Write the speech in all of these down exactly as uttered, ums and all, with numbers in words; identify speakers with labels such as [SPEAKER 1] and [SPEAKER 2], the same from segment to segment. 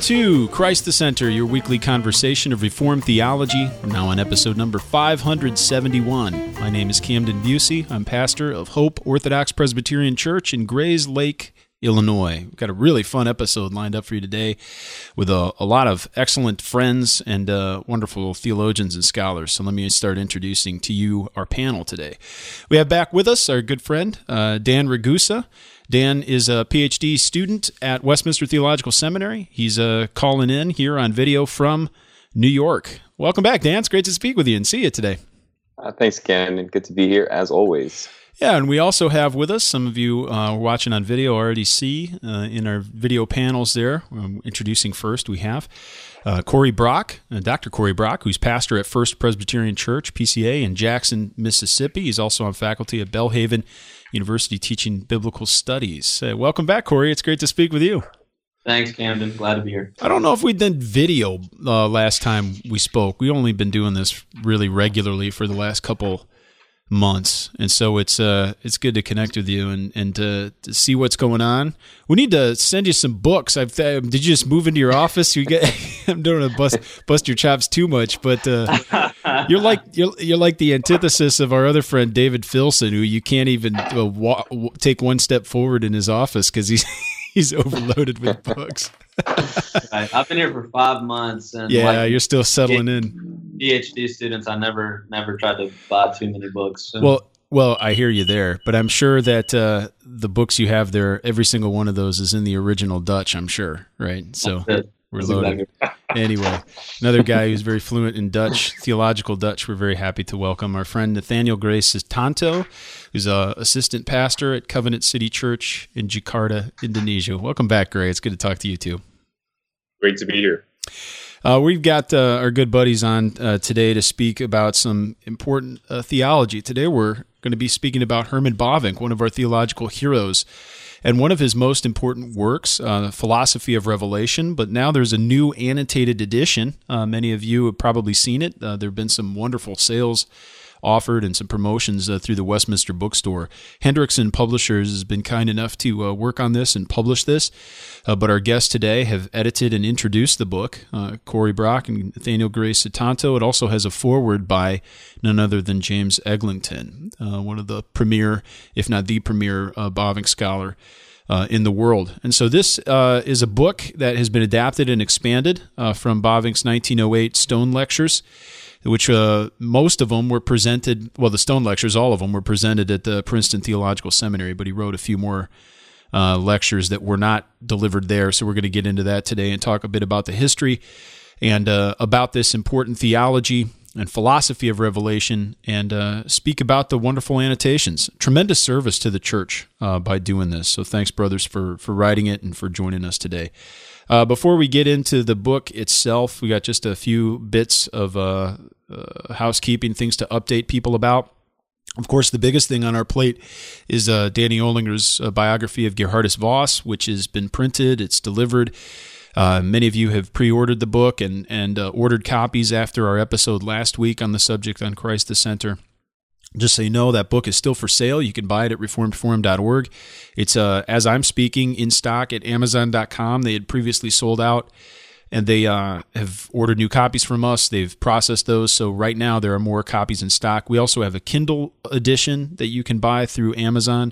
[SPEAKER 1] to Christ the Center, your weekly conversation of Reformed theology. We're now on episode number five hundred seventy-one. My name is Camden Busey. I'm pastor of Hope Orthodox Presbyterian Church in Grays Lake, Illinois. We've got a really fun episode lined up for you today with a, a lot of excellent friends and uh, wonderful theologians and scholars. So let me start introducing to you our panel today. We have back with us our good friend, uh, Dan Ragusa. Dan is a P H D student at Westminster Theological Seminary. He's uh, calling in here on video from New York. Welcome back, Dan. It's great to speak with you and see you today.
[SPEAKER 2] Uh, thanks, Ken, and good to be here as always.
[SPEAKER 1] Yeah, and we also have with us, some of you uh, watching on video already see uh, in our video panels there, um, introducing first, we have uh, Corey Brock, uh, Doctor Corey Brock, who's pastor at First Presbyterian Church, P C A, in Jackson, Mississippi. He's also on faculty at Belhaven University teaching biblical studies. Uh, welcome back, Corey. It's great to speak with you.
[SPEAKER 3] Thanks, Camden. Glad to be here.
[SPEAKER 1] I don't know if we did video uh, last time we spoke. We've only been doing this really regularly for the last couple months, and so it's uh it's good to connect with you and and to, to see what's going on. We need to send you some books. I've th- did you just move into your office? You get I'm don't want to bust bust your chops too much, but uh, you're like you're you're like the antithesis of our other friend David Filson, who you can't even uh, wa- take one step forward in his office because he's he's overloaded with books.
[SPEAKER 3] Right. I've been here for five months, and
[SPEAKER 1] yeah,
[SPEAKER 3] like,
[SPEAKER 1] you're still settling in.
[SPEAKER 3] P H D students, I never, never tried to buy too many books. So.
[SPEAKER 1] Well, well, I hear you there, but I'm sure that uh, the books you have there, every single one of those is in the original Dutch. I'm sure, right? So we're loaded. Anyway, another guy who's very fluent in Dutch, theological Dutch. We're very happy to welcome our friend Nathaniel Gray Sutanto, who's a assistant pastor at Covenant City Church in Jakarta, Indonesia. Welcome back, Gray. It's good to talk to you too.
[SPEAKER 4] Great to be here.
[SPEAKER 1] Uh, we've got uh, our good buddies on uh, today to speak about some important uh, theology. Today we're going to be speaking about Herman Bavinck, one of our theological heroes, and one of his most important works, uh, Philosophy of Revelation. But now there's a new annotated edition. Uh, many of you have probably seen it. Uh, there have been some wonderful sales offered and some promotions uh, through the Westminster Bookstore. Hendrickson Publishers has been kind enough to uh, work on this and publish this, uh, but our guests today have edited and introduced the book, uh, Corey Brock and Nathaniel Gray Sutanto. It also has a foreword by none other than James Eglinton, uh, one of the premier, if not the premier, uh, Bavinck scholar Uh, in the world. And so this uh, is a book that has been adapted and expanded uh, from Bavinck's nineteen oh eight Stone Lectures, which uh, most of them were presented, well, the Stone Lectures, all of them were presented at the Princeton Theological Seminary, but he wrote a few more uh, lectures that were not delivered there. So we're going to get into that today and talk a bit about the history and uh, about this important theology and philosophy of Revelation, and uh, speak about the wonderful annotations. Tremendous service to the church uh, by doing this. So thanks, brothers, for for writing it and for joining us today. Uh, before we get into the book itself, we got just a few bits of uh, uh, housekeeping, things to update people about. Of course, the biggest thing on our plate is uh, Danny Olinger's uh, biography of Geerhardus Vos, which has been printed, it's delivered. Uh, many of you have pre-ordered the book and, and uh, ordered copies after our episode last week on the subject on Christ the Center. Just so you know, that book is still for sale. You can buy it at reformed forum dot org. It's, uh, as I'm speaking, in stock at amazon dot com. They had previously sold out, and they uh, have ordered new copies from us. They've processed those, so right now there are more copies in stock. We also have a Kindle edition that you can buy through Amazon,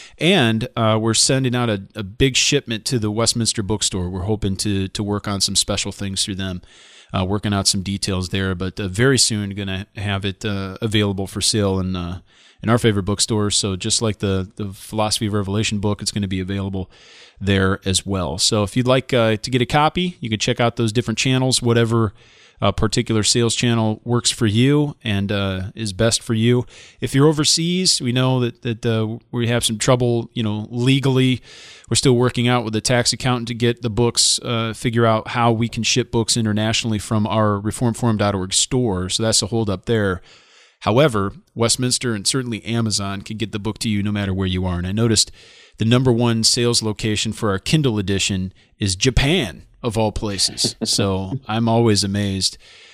[SPEAKER 1] and uh, we're sending out a, a big shipment to the Westminster Bookstore. We're hoping to to work on some special things through them, uh, working out some details there, but uh, very soon going to have it uh, available for sale in uh, in our favorite bookstores. So just like the, the Philosophy of Revelation book, it's going to be available there as well. So if you'd like uh, to get a copy, you can check out those different channels, whatever uh, particular sales channel works for you and uh, is best for you. If you're overseas, we know that that uh, we have some trouble, you know, legally. We're still working out with the tax accountant to get the books, uh, figure out how we can ship books internationally from our reformed forum dot org store. So that's a hold up there. However, Westminster and certainly Amazon can get the book to you no matter where you are. And I noticed the number one sales location for our Kindle edition is Japan, of all places. So I'm always amazed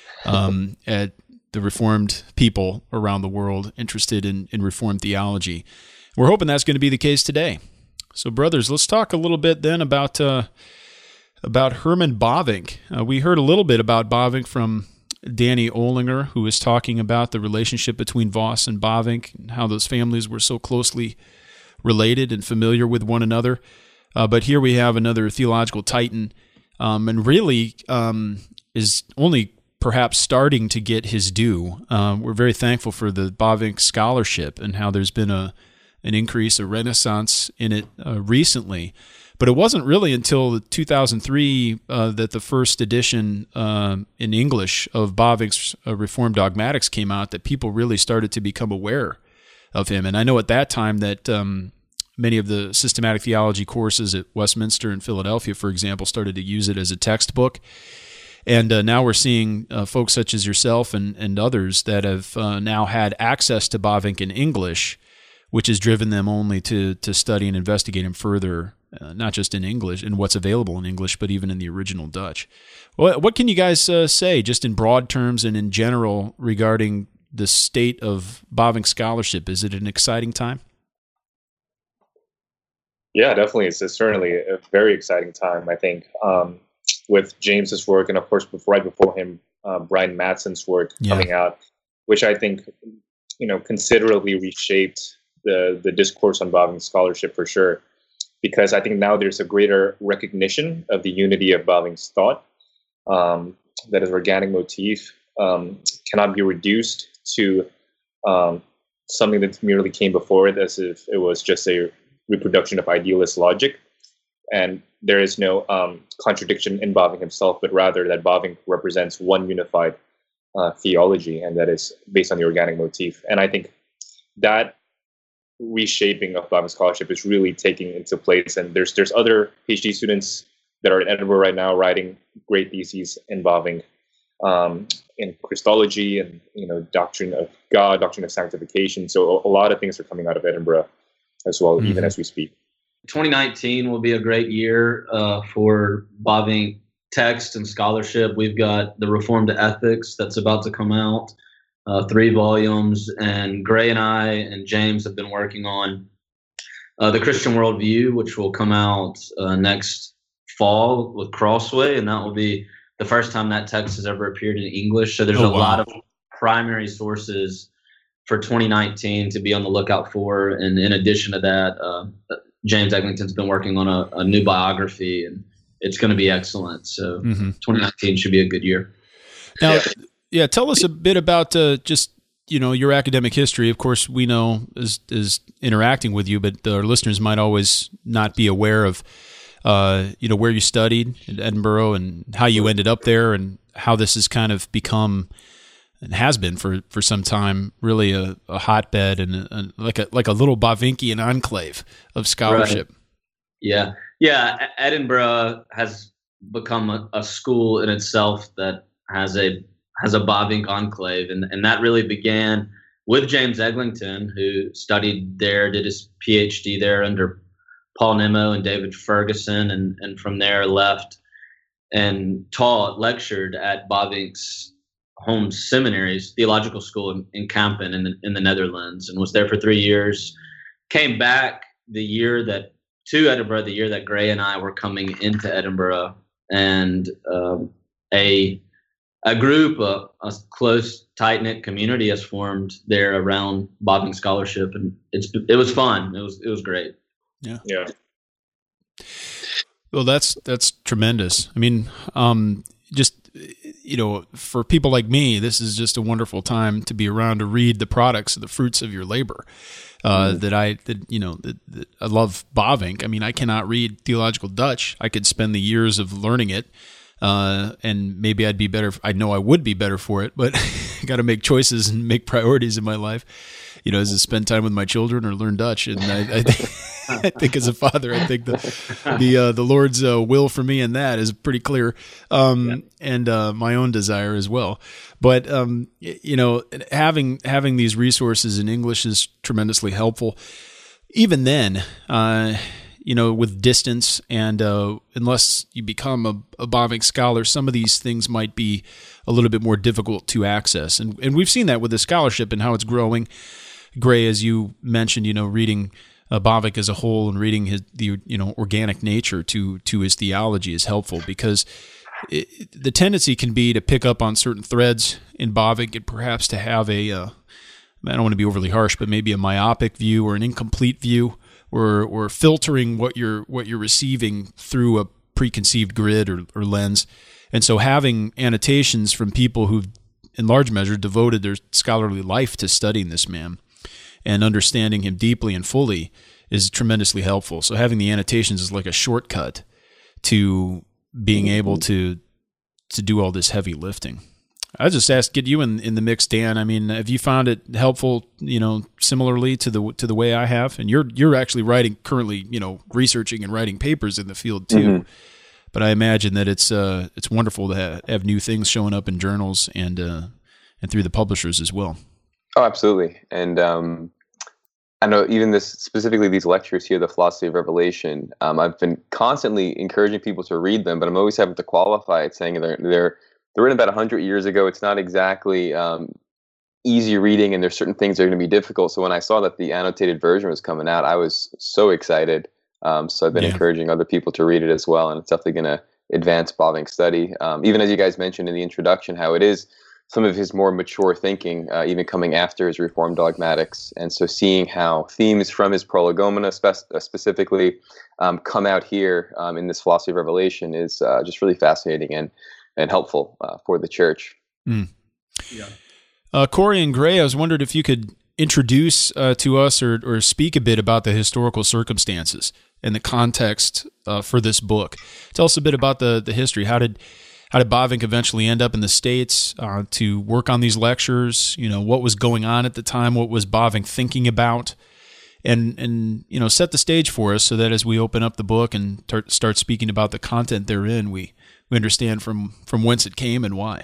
[SPEAKER 1] um, at the Reformed people around the world interested in, in Reformed theology. We're hoping that's going to be the case today. So, brothers, let's talk a little bit then about uh, about Herman Bavinck. Uh, we heard a little bit about Bavinck from Danny Olinger, who was talking about the relationship between Voss and Bavinck and how those families were so closely related and familiar with one another. Uh, but here we have another theological titan, um, and really um, is only perhaps starting to get his due. Um, we're very thankful for the Bavinck scholarship and how there's been a an increase, a renaissance in it uh, recently. But it wasn't really until two thousand three uh, that the first edition uh, in English of Bavinck's uh, Reformed Dogmatics came out that people really started to become aware of him. And I know at that time that um, many of the systematic theology courses at Westminster and Philadelphia, for example, started to use it as a textbook. And uh, now we're seeing uh, folks such as yourself and, and others that have uh, now had access to Bavinck in English, which has driven them only to to study and investigate him further, uh, not just in English, in what's available in English, but even in the original Dutch. What, what can you guys uh, say, just in broad terms and in general, regarding the state of Bavinck scholarship? Is it an exciting time?
[SPEAKER 4] Yeah, definitely. It's, it's certainly a very exciting time, I think, um, with James's work and, of course, before, right before him, uh, Brian Matson's work
[SPEAKER 1] Yeah.
[SPEAKER 4] coming out, which I think, you know, considerably reshaped the the discourse on Bavinck scholarship for sure, because I think now there's a greater recognition of the unity of Bavinck's thought, um, that his organic motif um, cannot be reduced to um, something that merely came before it as if it was just a reproduction of idealist logic, and there is no um, contradiction in Bavinck himself, but rather that Bavinck represents one unified uh, theology, and that is based on the organic motif. And I think that reshaping of Bavinck scholarship is really taking into place. And there's there's other PhD students that are in Edinburgh right now writing great theses in Bavinck, um, in Christology and you know doctrine of God, doctrine of sanctification. So a, a lot of things are coming out of Edinburgh as well, mm-hmm. even as we speak.
[SPEAKER 3] twenty nineteen will be a great year uh, for Bavinck text and scholarship. We've got the Reformed Ethics that's about to come out. Uh, three volumes, and Gray and I and James have been working on uh, the Christian Worldview, which will come out uh, next fall with Crossway, and that will be the first time that text has ever appeared in English. So there's
[SPEAKER 1] oh,
[SPEAKER 3] a
[SPEAKER 1] wow.
[SPEAKER 3] lot of primary sources for twenty nineteen to be on the lookout for, and in addition to that, uh, James Eglinton's been working on a, a new biography, and it's going to be excellent. So mm-hmm. twenty nineteen should be a good year.
[SPEAKER 1] Now, yeah. Yeah, tell us a bit about uh, just you know your academic history. Of course, we know is is interacting with you, but our listeners might always not be aware of uh, you know where you studied in Edinburgh and how you ended up there, and how this has kind of become and has been for, for some time really a, a hotbed and a, a, like a like a little Bavinckian enclave of scholarship.
[SPEAKER 3] Right. Yeah, yeah. Edinburgh has become a, a school in itself that has a has a Bavinck enclave, and, and that really began with James Eglinton, who studied there, did his PhD there under Paul Nimmo and David Ferguson, and, and from there left and taught, lectured at Bavinck's home seminaries, theological school in, in Kampen in the, in the Netherlands, and was there for three years. Came back the year that, to Edinburgh, the year that Gray and I were coming into Edinburgh, and um, a A group, a, a close, tight-knit community has formed there around Bavinck scholarship, and it's it was fun. It was it was great.
[SPEAKER 1] Yeah,
[SPEAKER 4] yeah.
[SPEAKER 1] Well, that's that's tremendous. I mean, um, just you know, for people like me, this is just a wonderful time to be around to read the products, the fruits of your labor. Uh, mm. That I, that you know, that, that I love Bavinck. I mean, I cannot read theological Dutch. I could spend the years of learning it. Uh, and maybe I'd be better. I know I would be better for it, but I got to make choices and make priorities in my life. You know, is to spend time with my children or learn Dutch. And I, I, think, I think as a father, I think the the uh, the Lord's uh, will for me in that is pretty clear, um, yeah. and uh, my own desire as well. But um, you know, having having these resources in English is tremendously helpful. Even then. Uh, You know, with distance and uh, unless you become a, a Bavinck scholar, some of these things might be a little bit more difficult to access. And and we've seen that with the scholarship and how it's growing. Gray, as you mentioned, you know, reading uh, Bavinck as a whole and reading his the you know organic nature to to his theology is helpful, because it, the tendency can be to pick up on certain threads in Bavinck and perhaps to have a uh, I don't want to be overly harsh, but maybe a myopic view or an incomplete view, or or filtering what you're what you're receiving through a preconceived grid or, or lens. And so having annotations from people who've in large measure devoted their scholarly life to studying this man and understanding him deeply and fully is tremendously helpful. So having the annotations is like a shortcut to being able to to do all this heavy lifting. I just asked, get you in, in the mix, Dan. I mean, have you found it helpful, you know, similarly to the to the way I have? And you're you're actually writing currently, you know, researching and writing papers in the field too. Mm-hmm. But I imagine that it's uh it's wonderful to have, have new things showing up in journals and uh and through the publishers as well.
[SPEAKER 2] Oh, absolutely. And um, I know even this specifically these lectures here, the Philosophy of Revelation. Um, I've been constantly encouraging people to read them, but I'm always having to qualify it, saying they're they're they're written about a hundred years ago. It's not exactly um, easy reading, and there's certain things that are going to be difficult. So when I saw that the annotated version was coming out, I was so excited. Um, so I've been yeah. encouraging other people to read it as well, and it's definitely going to advance Bavinck's study. Um, even as you guys mentioned in the introduction, how it is some of his more mature thinking, uh, even coming after his Reformed dogmatics. And so seeing how themes from his Prolegomena spe- uh, specifically um, come out here um, in this Philosophy of Revelation is uh, just really fascinating and, and helpful uh, for the church.
[SPEAKER 1] Mm. Yeah. Uh, Corey and Gray, I was wondering if you could introduce uh, to us or, or speak a bit about the historical circumstances and the context uh, for this book. Tell us a bit about the, the history. How did how did Bavinck eventually end up in the States uh, to work on these lectures? You know, what was going on at the time? What was Bavinck thinking about? And, and you know, set the stage for us so that as we open up the book and tar- start speaking about the content therein, we, we understand from, from whence it came and why.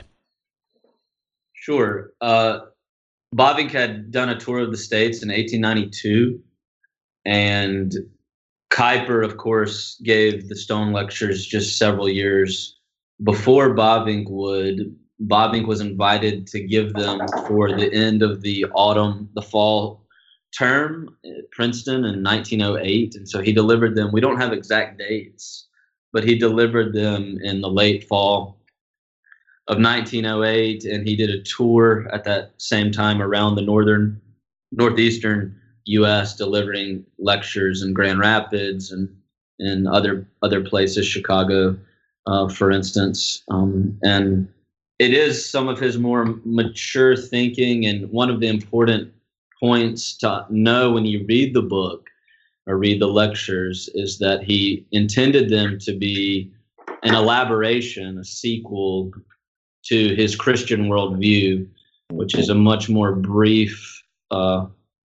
[SPEAKER 3] Sure. Uh, Bavinck had done a tour of the States in eighteen ninety-two, and Kuyper, of course, gave the Stone Lectures just several years before Bavinck would. Bavinck was invited to give them for the end of the autumn, the fall term at Princeton in nineteen oh eight, and so he delivered them. We don't have exact dates, but he delivered them in the late fall of nineteen oh eight, and he did a tour at that same time around the northern, northeastern U S, delivering lectures in Grand Rapids and in other other places, Chicago, uh, for instance. Um, and it is some of his more mature thinking, and one of the important points to know when you read the book or read the lectures is that he intended them to be an elaboration, a sequel to his Christian worldview, which is a much more brief, uh,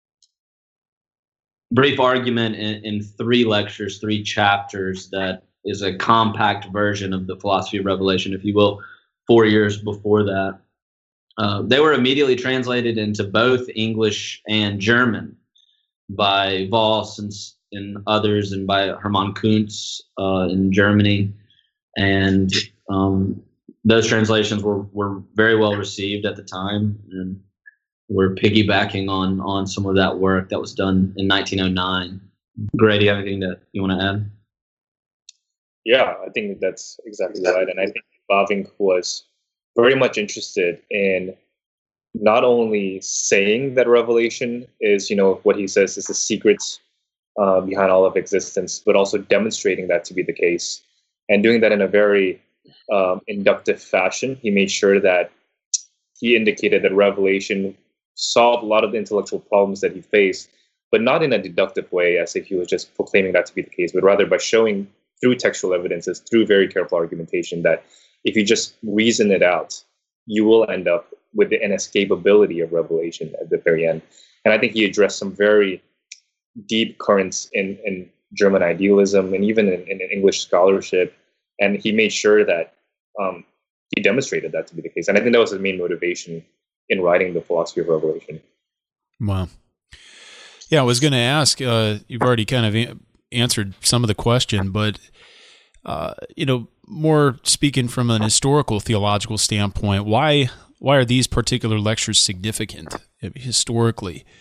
[SPEAKER 3] brief argument in, in three lectures, three chapters. That is a compact version of the Philosophy of Revelation, if you will. Four years before that, uh, they were immediately translated into both English and German by Voss and, and others, and by Hermann Kuntz uh, in Germany, and um, those translations were, were very well received at the time, and we're piggybacking on on some of that work that was done in nineteen oh nine. Gray, do you have anything that you want to add?
[SPEAKER 4] Yeah, I think that's exactly right. And I think Bavinck was very much interested in not only saying that Revelation is, you know, what he says is the secret uh, behind all of existence, but also demonstrating that to be the case, and doing that in a very Um, inductive fashion. He made sure that he indicated that Revelation solved a lot of the intellectual problems that he faced, but not in a deductive way, as if he was just proclaiming that to be the case, but rather by showing through textual evidences, through very careful argumentation, that if you just reason it out, you will end up with the inescapability of Revelation at the very end. And I think he addressed some very deep currents in, in German idealism and even in, in English scholarship. And he made sure that um, he demonstrated that to be the case. And I think that was his main motivation in writing the Philosophy of Revelation.
[SPEAKER 1] Wow. Yeah, I was going to ask, uh, you've already kind of a- answered some of the question, but, uh, you know, more speaking from an historical theological standpoint, why why are these particular lectures significant historically?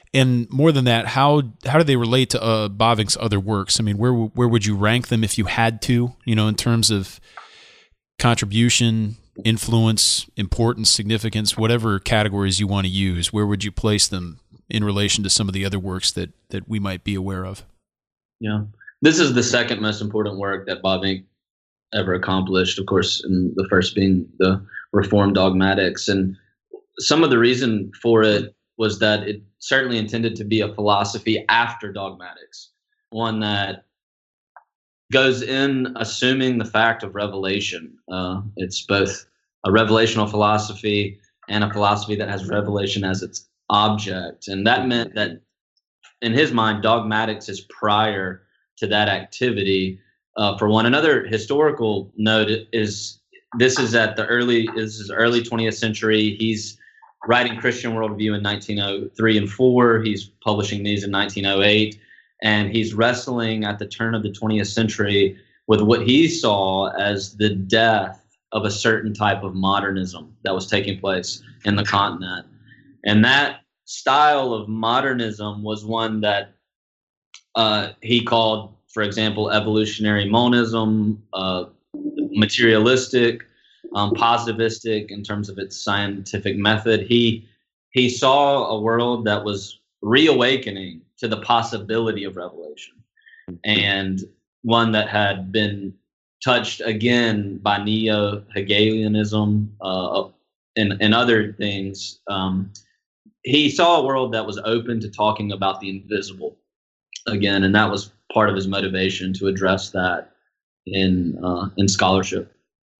[SPEAKER 1] And more than that, how how do they relate to uh, Bavinck's other works? I mean, where where would you rank them if you had to? You know, in terms of contribution, influence, importance, significance, whatever categories you want to use. Where would you place them in relation to some of the other works that that we might be aware of?
[SPEAKER 3] Yeah, this is the second most important work that Bavinck ever accomplished. Of course, and the first being the Reformed Dogmatics, and some of the reason for it was that it certainly intended to be a philosophy after dogmatics, one that goes in assuming the fact of revelation. Uh, it's both a revelational philosophy and a philosophy that has revelation as its object. And that meant that in his mind, dogmatics is prior to that activity. Uh, for one, another historical note is this is at the early, this is early twentieth century. He's writing Christian Worldview in nineteen oh three and four. He's publishing these in nineteen oh eight. And he's wrestling at the turn of the twentieth century with what he saw as the death of a certain type of modernism that was taking place in the continent. And that style of modernism was one that uh, he called, for example, evolutionary monism, uh, materialistic, um, positivistic in terms of its scientific method. He he saw a world that was reawakening to the possibility of revelation, and one that had been touched again by neo-Hegelianism uh, and, and other things. Um, he saw a world that was open to talking about the invisible again, and that was part of his motivation to address that in uh, in scholarship.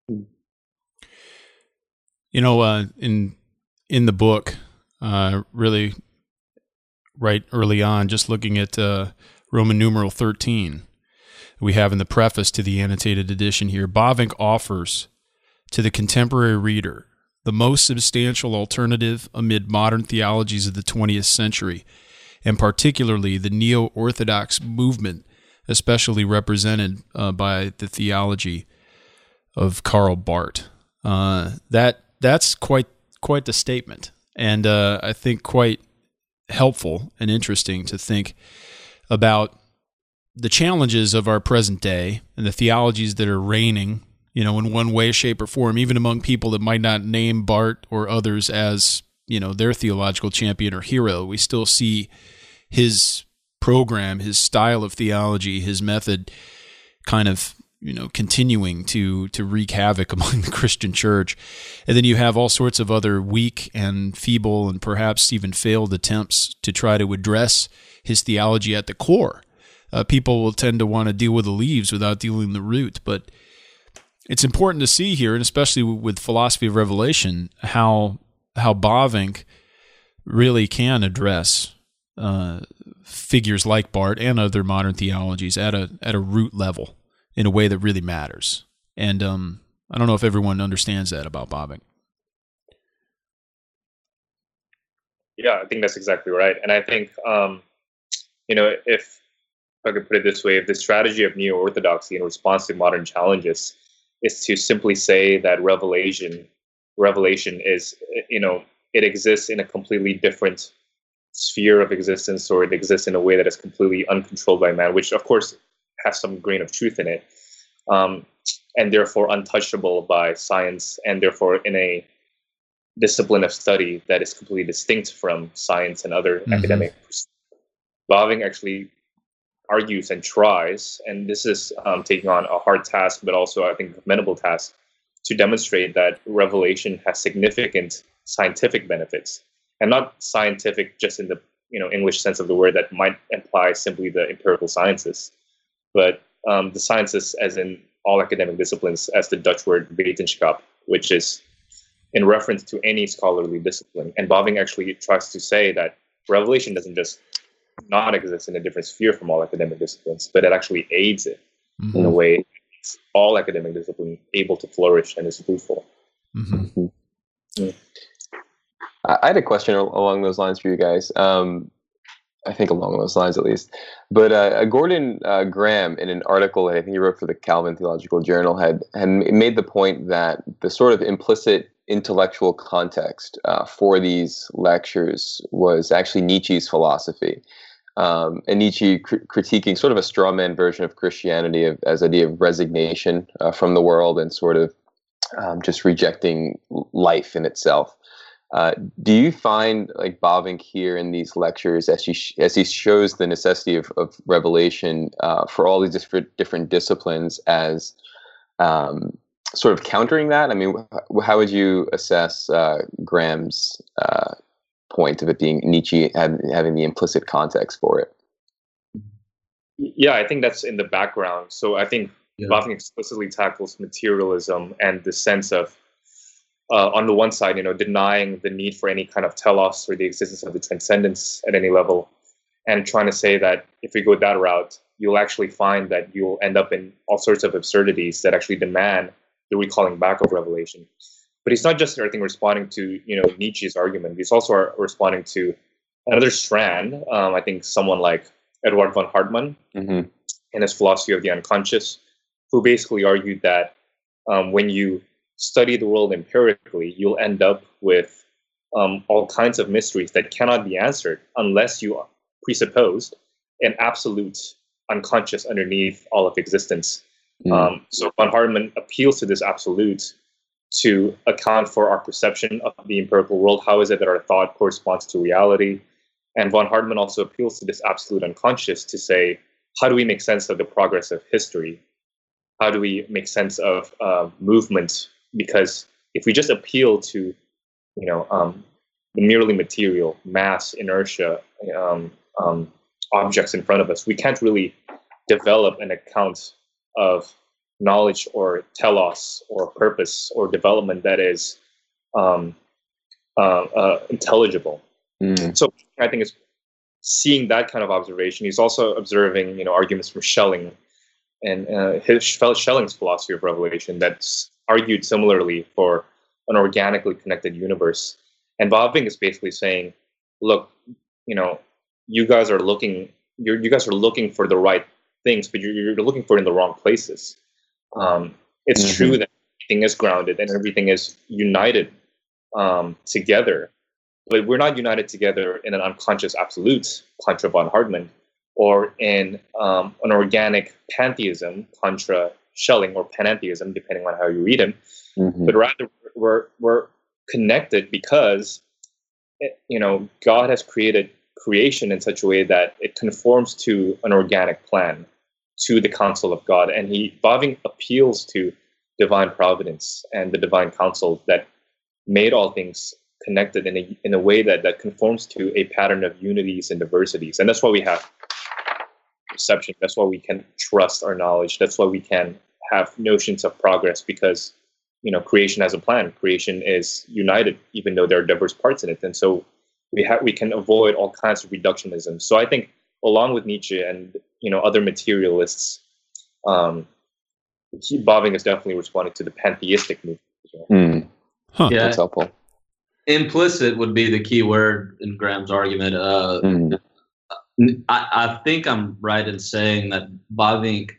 [SPEAKER 1] You know, uh, in in the book, uh, really right early on, just looking at uh, Roman numeral thirteen, we have in the preface to the annotated edition here, Bavinck offers to the contemporary reader the most substantial alternative amid modern theologies of the twentieth century, and particularly the neo-Orthodox movement, especially represented uh, by the theology of Karl Barth. Uh, that that's quite quite the statement, and uh, I think quite helpful and interesting to think about the challenges of our present day and the theologies that are reigning, you know, in one way, shape, or form, even among people that might not name Barth or others as, you know, their theological champion or hero. We still see his program, his style of theology, his method kind of, you know, continuing to to wreak havoc among the Christian church. And then you have all sorts of other weak and feeble and perhaps even failed attempts to try to address his theology at the core. Uh, people will tend to want to deal with the leaves without dealing with the root. But it's important to see here, and especially with philosophy of revelation, how how Bavinck really can address uh, figures like Barth and other modern theologies at a at a root level in a way that really matters. And um, I don't know if everyone understands that about Bavinck.
[SPEAKER 4] Yeah, I think that's exactly right. And I think, um, you know, if, if I could put it this way, if the strategy of neo-orthodoxy in response to modern challenges is to simply say that revelation, revelation is, you know, it exists in a completely different sphere of existence, or it exists in a way that is completely uncontrolled by man, which of course has some grain of truth in it, um, and therefore untouchable by science, and therefore in a discipline of study that is completely distinct from science and other mm-hmm. academic. Bavinck actually argues and tries, and this is um, taking on a hard task, but also I think a commendable task, to demonstrate that revelation has significant scientific benefits, and not scientific just in the you know English sense of the word that might imply simply the empirical sciences, but um, the sciences as in all academic disciplines, as the Dutch word wetenschap, which is in reference to any scholarly discipline. And Bavinck actually tries to say that revelation doesn't just not exist in a different sphere from all academic disciplines, but it actually aids it mm-hmm. in a way that makes all academic discipline able to flourish and is fruitful.
[SPEAKER 1] Mm-hmm.
[SPEAKER 2] Yeah. I had a question along those lines for you guys. Um, I think along those lines, at least. But uh, Gordon uh, Graham, in an article that I think he wrote for the Calvin Theological Journal, had had made the point that the sort of implicit intellectual context uh, for these lectures was actually Nietzsche's philosophy. Um, and Nietzsche cr- critiquing sort of a straw man version of Christianity of, as idea of resignation uh, from the world and sort of um, just rejecting life in itself. Uh, do you find like Bavinck here in these lectures, as he sh- as he shows the necessity of, of revelation uh, for all these different different disciplines, as um, sort of countering that? I mean, wh- how would you assess uh, Graham's uh, point of it being Nietzsche had, having the implicit context for it?
[SPEAKER 4] Yeah, I think that's in the background. So I think yeah. Bavinck explicitly tackles materialism and the sense of, uh, on the one side, you know, denying the need for any kind of telos or the existence of the transcendence at any level, and trying to say that if we go that route, you'll actually find that you'll end up in all sorts of absurdities that actually demand the recalling back of revelation. But he's not just, I think, responding to, you know, Nietzsche's argument. He's also responding to another strand. Um, I think someone like Eduard von Hartmann, mm-hmm. in his philosophy of the unconscious, who basically argued that um, when you study the world empirically, you'll end up with um, all kinds of mysteries that cannot be answered unless you presuppose an absolute unconscious underneath all of existence. Mm. Um, so von Hartmann appeals to this absolute to account for our perception of the empirical world. How is it that our thought corresponds to reality? And von Hartmann also appeals to this absolute unconscious to say, how do we make sense of the progress of history? How do we make sense of uh, movement? Because if we just appeal to, you know, um, the merely material, mass, inertia, um, um, objects in front of us, we can't really develop an account of knowledge or telos or purpose or development that is um, uh, uh, intelligible. Mm. So I think it's seeing that kind of observation. He's also observing, you know, arguments from Schelling and uh, his Schelling's philosophy of revelation that's argued similarly for an organically connected universe. And Bavinck is basically saying, look, you know, you guys are looking, you're, you guys are looking for the right things, but you're, you're looking for it in the wrong places. Um, it's mm-hmm. true that everything is grounded and everything is united um, together, but we're not united together in an unconscious absolute, contra von Hartmann, or in um, an organic pantheism, contra Schelling, or panentheism, depending on how you read him. Mm-hmm. But rather, we're we're connected because, it, you know, God has created creation in such a way that it conforms to an organic plan, to the counsel of God. And he, Bavinck appeals to divine providence and the divine counsel that made all things connected in a, in a way that, that conforms to a pattern of unities and diversities. And that's why we have perception. That's why we can trust our knowledge. That's why we can have notions of progress, because, you know, creation has a plan. Creation is united, even though there are diverse parts in it. And so we have, we can avoid all kinds of reductionism. So I think, along with Nietzsche and, you know, other materialists, um, Bavinck is definitely responding to the pantheistic movement.
[SPEAKER 2] Mm. Huh,
[SPEAKER 3] yeah.
[SPEAKER 2] That's helpful.
[SPEAKER 3] Implicit would be the key word in Graham's argument. Uh, mm. I, I think I'm right in saying that Bavinck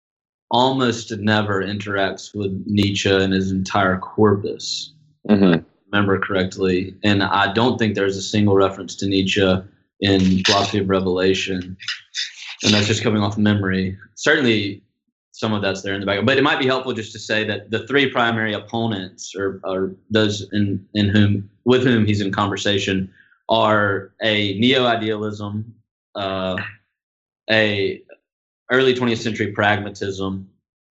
[SPEAKER 3] almost never interacts with Nietzsche and his entire corpus, mm-hmm. if I remember correctly. And I don't think there's a single reference to Nietzsche in Philosophy of Revelation. And that's just coming off memory. Certainly some of that's there in the back. But it might be helpful just to say that the three primary opponents, or, or those in, in whom with whom he's in conversation, are a neo-idealism, uh, a early twentieth century pragmatism,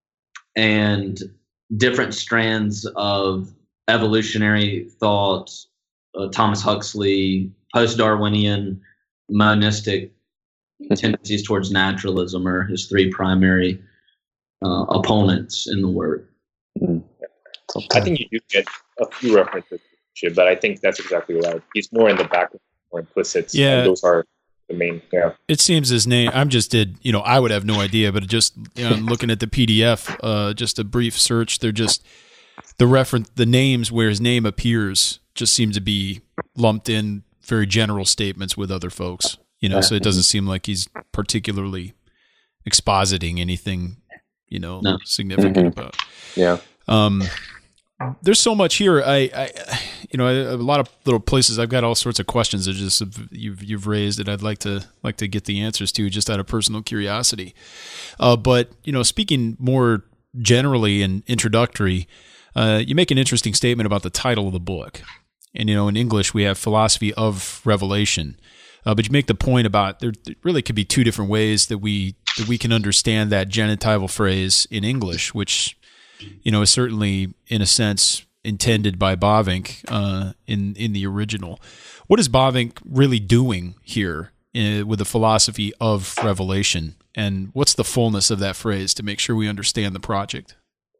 [SPEAKER 3] and different strands of evolutionary thought, uh, Thomas Huxley, post-Darwinian monistic tendencies towards naturalism are his three primary uh, opponents in the work.
[SPEAKER 4] Mm. I think you do get a few references, but I think that's exactly right. He's more in the background, more implicit.
[SPEAKER 1] Yeah.
[SPEAKER 4] And those are the main, yeah.
[SPEAKER 1] It seems his name, I'm just did, you know, I would have no idea, but just, you know, looking at the P D F, uh, just a brief search, they're just, the reference, the names where his name appears just seem to be lumped in very general statements with other folks, you know, so it doesn't seem like he's particularly expositing anything, you know, no. significant
[SPEAKER 2] mm-hmm.
[SPEAKER 1] about.
[SPEAKER 2] Yeah.
[SPEAKER 1] Um, there's so much here. I, I, you know, a lot of little places. I've got all sorts of questions that just you've you've raised that I'd like to like to get the answers to, just out of personal curiosity. Uh, but you know, speaking more generally and introductory, uh, you make an interesting statement about the title of the book. And you know, in English we have philosophy of revelation, uh, but you make the point about there, there really could be two different ways that we that we can understand that genitival phrase in English, which, you know, is certainly in a sense intended by Bavinck uh, in in the original. What is Bavinck really doing here in, with the philosophy of revelation, and what's the fullness of that phrase to make sure we understand the project?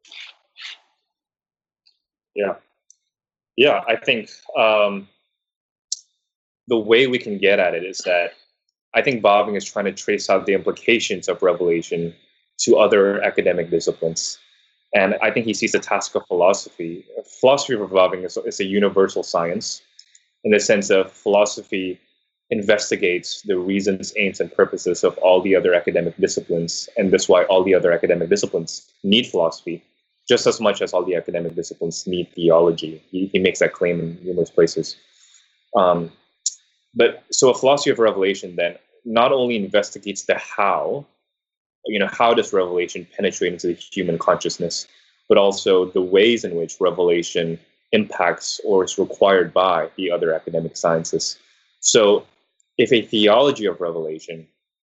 [SPEAKER 4] Yeah, yeah, I think um, the way we can get at it is that I think Bavinck is trying to trace out the implications of revelation to other academic disciplines. And I think he sees the task of philosophy. Philosophy of Bavinck is, is a universal science, in the sense of philosophy investigates the reasons, aims, and purposes of all the other academic disciplines. And that's why all the other academic disciplines need philosophy, just as much as all the academic disciplines need theology. He, he makes that claim in numerous places. Um, but so a philosophy of revelation then not only investigates the how, you know, how does revelation penetrate into the human consciousness, but also the ways in which revelation impacts or is required by the other academic sciences. So if a theology of revelation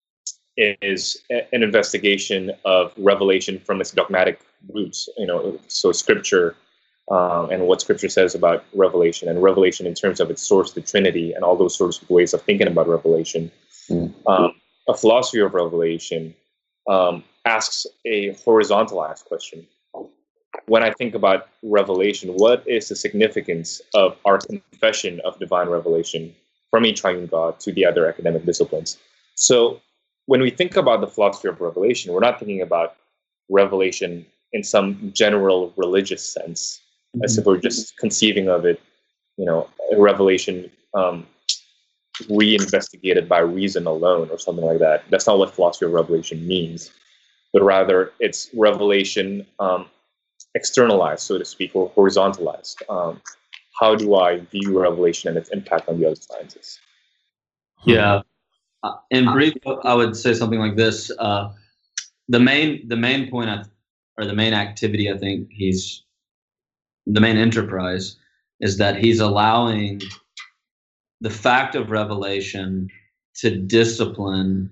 [SPEAKER 4] is an investigation of revelation from its dogmatic roots, you know, so scripture um, and what scripture says about revelation, and revelation in terms of its source, the Trinity, and all those sorts of ways of thinking about revelation, mm-hmm. um, a philosophy of revelation Um, asks a horizontalized question. When I think about revelation, what is the significance of our confession of divine revelation from a triune God to the other academic disciplines? So when we think about the philosophy of revelation, we're not thinking about revelation in some general religious sense, mm-hmm. as if we're just conceiving of it, you know, a revelation um, reinvestigated by reason alone or something like that. That's not what philosophy of revelation means, but rather it's revelation um, externalized, so to speak, or horizontalized. Um, how do I view revelation and its impact on the other sciences?
[SPEAKER 3] Yeah. Uh, in brief, I would say something like this. Uh, the main the main point, I, or the main activity, I think he's, the main enterprise is that he's allowing the fact of revelation to discipline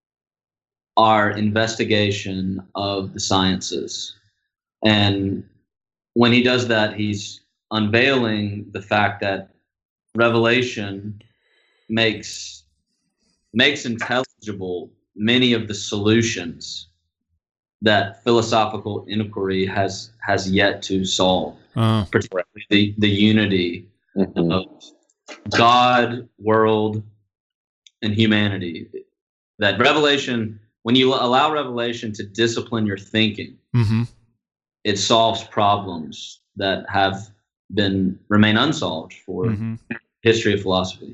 [SPEAKER 3] our investigation of the sciences. And when he does that, he's unveiling the fact that revelation makes makes intelligible many of the solutions that philosophical inquiry has has yet to solve, uh, particularly the, the unity mm-hmm. of God, world, and humanity. That revelation, when you allow revelation to discipline your thinking, mm-hmm. it solves problems that have been remain unsolved for mm-hmm. history of philosophy.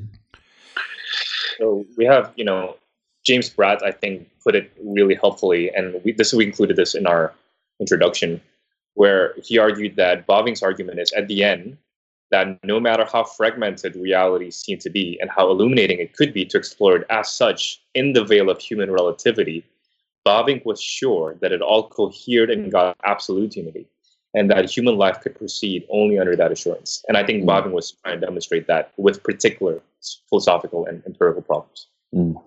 [SPEAKER 4] So we have, you know, James Bratt, I think, put it really helpfully, and we, this we included this in our introduction, where he argued that Bavinck's argument is, at the end, that no matter how fragmented reality seemed to be and how illuminating it could be to explore it as such in the veil of human relativity, Bavinck was sure that it all cohered in God's absolute unity, and that human life could proceed only under that assurance. And I think mm. Bavinck was trying to demonstrate that with particular philosophical and empirical problems. Mm.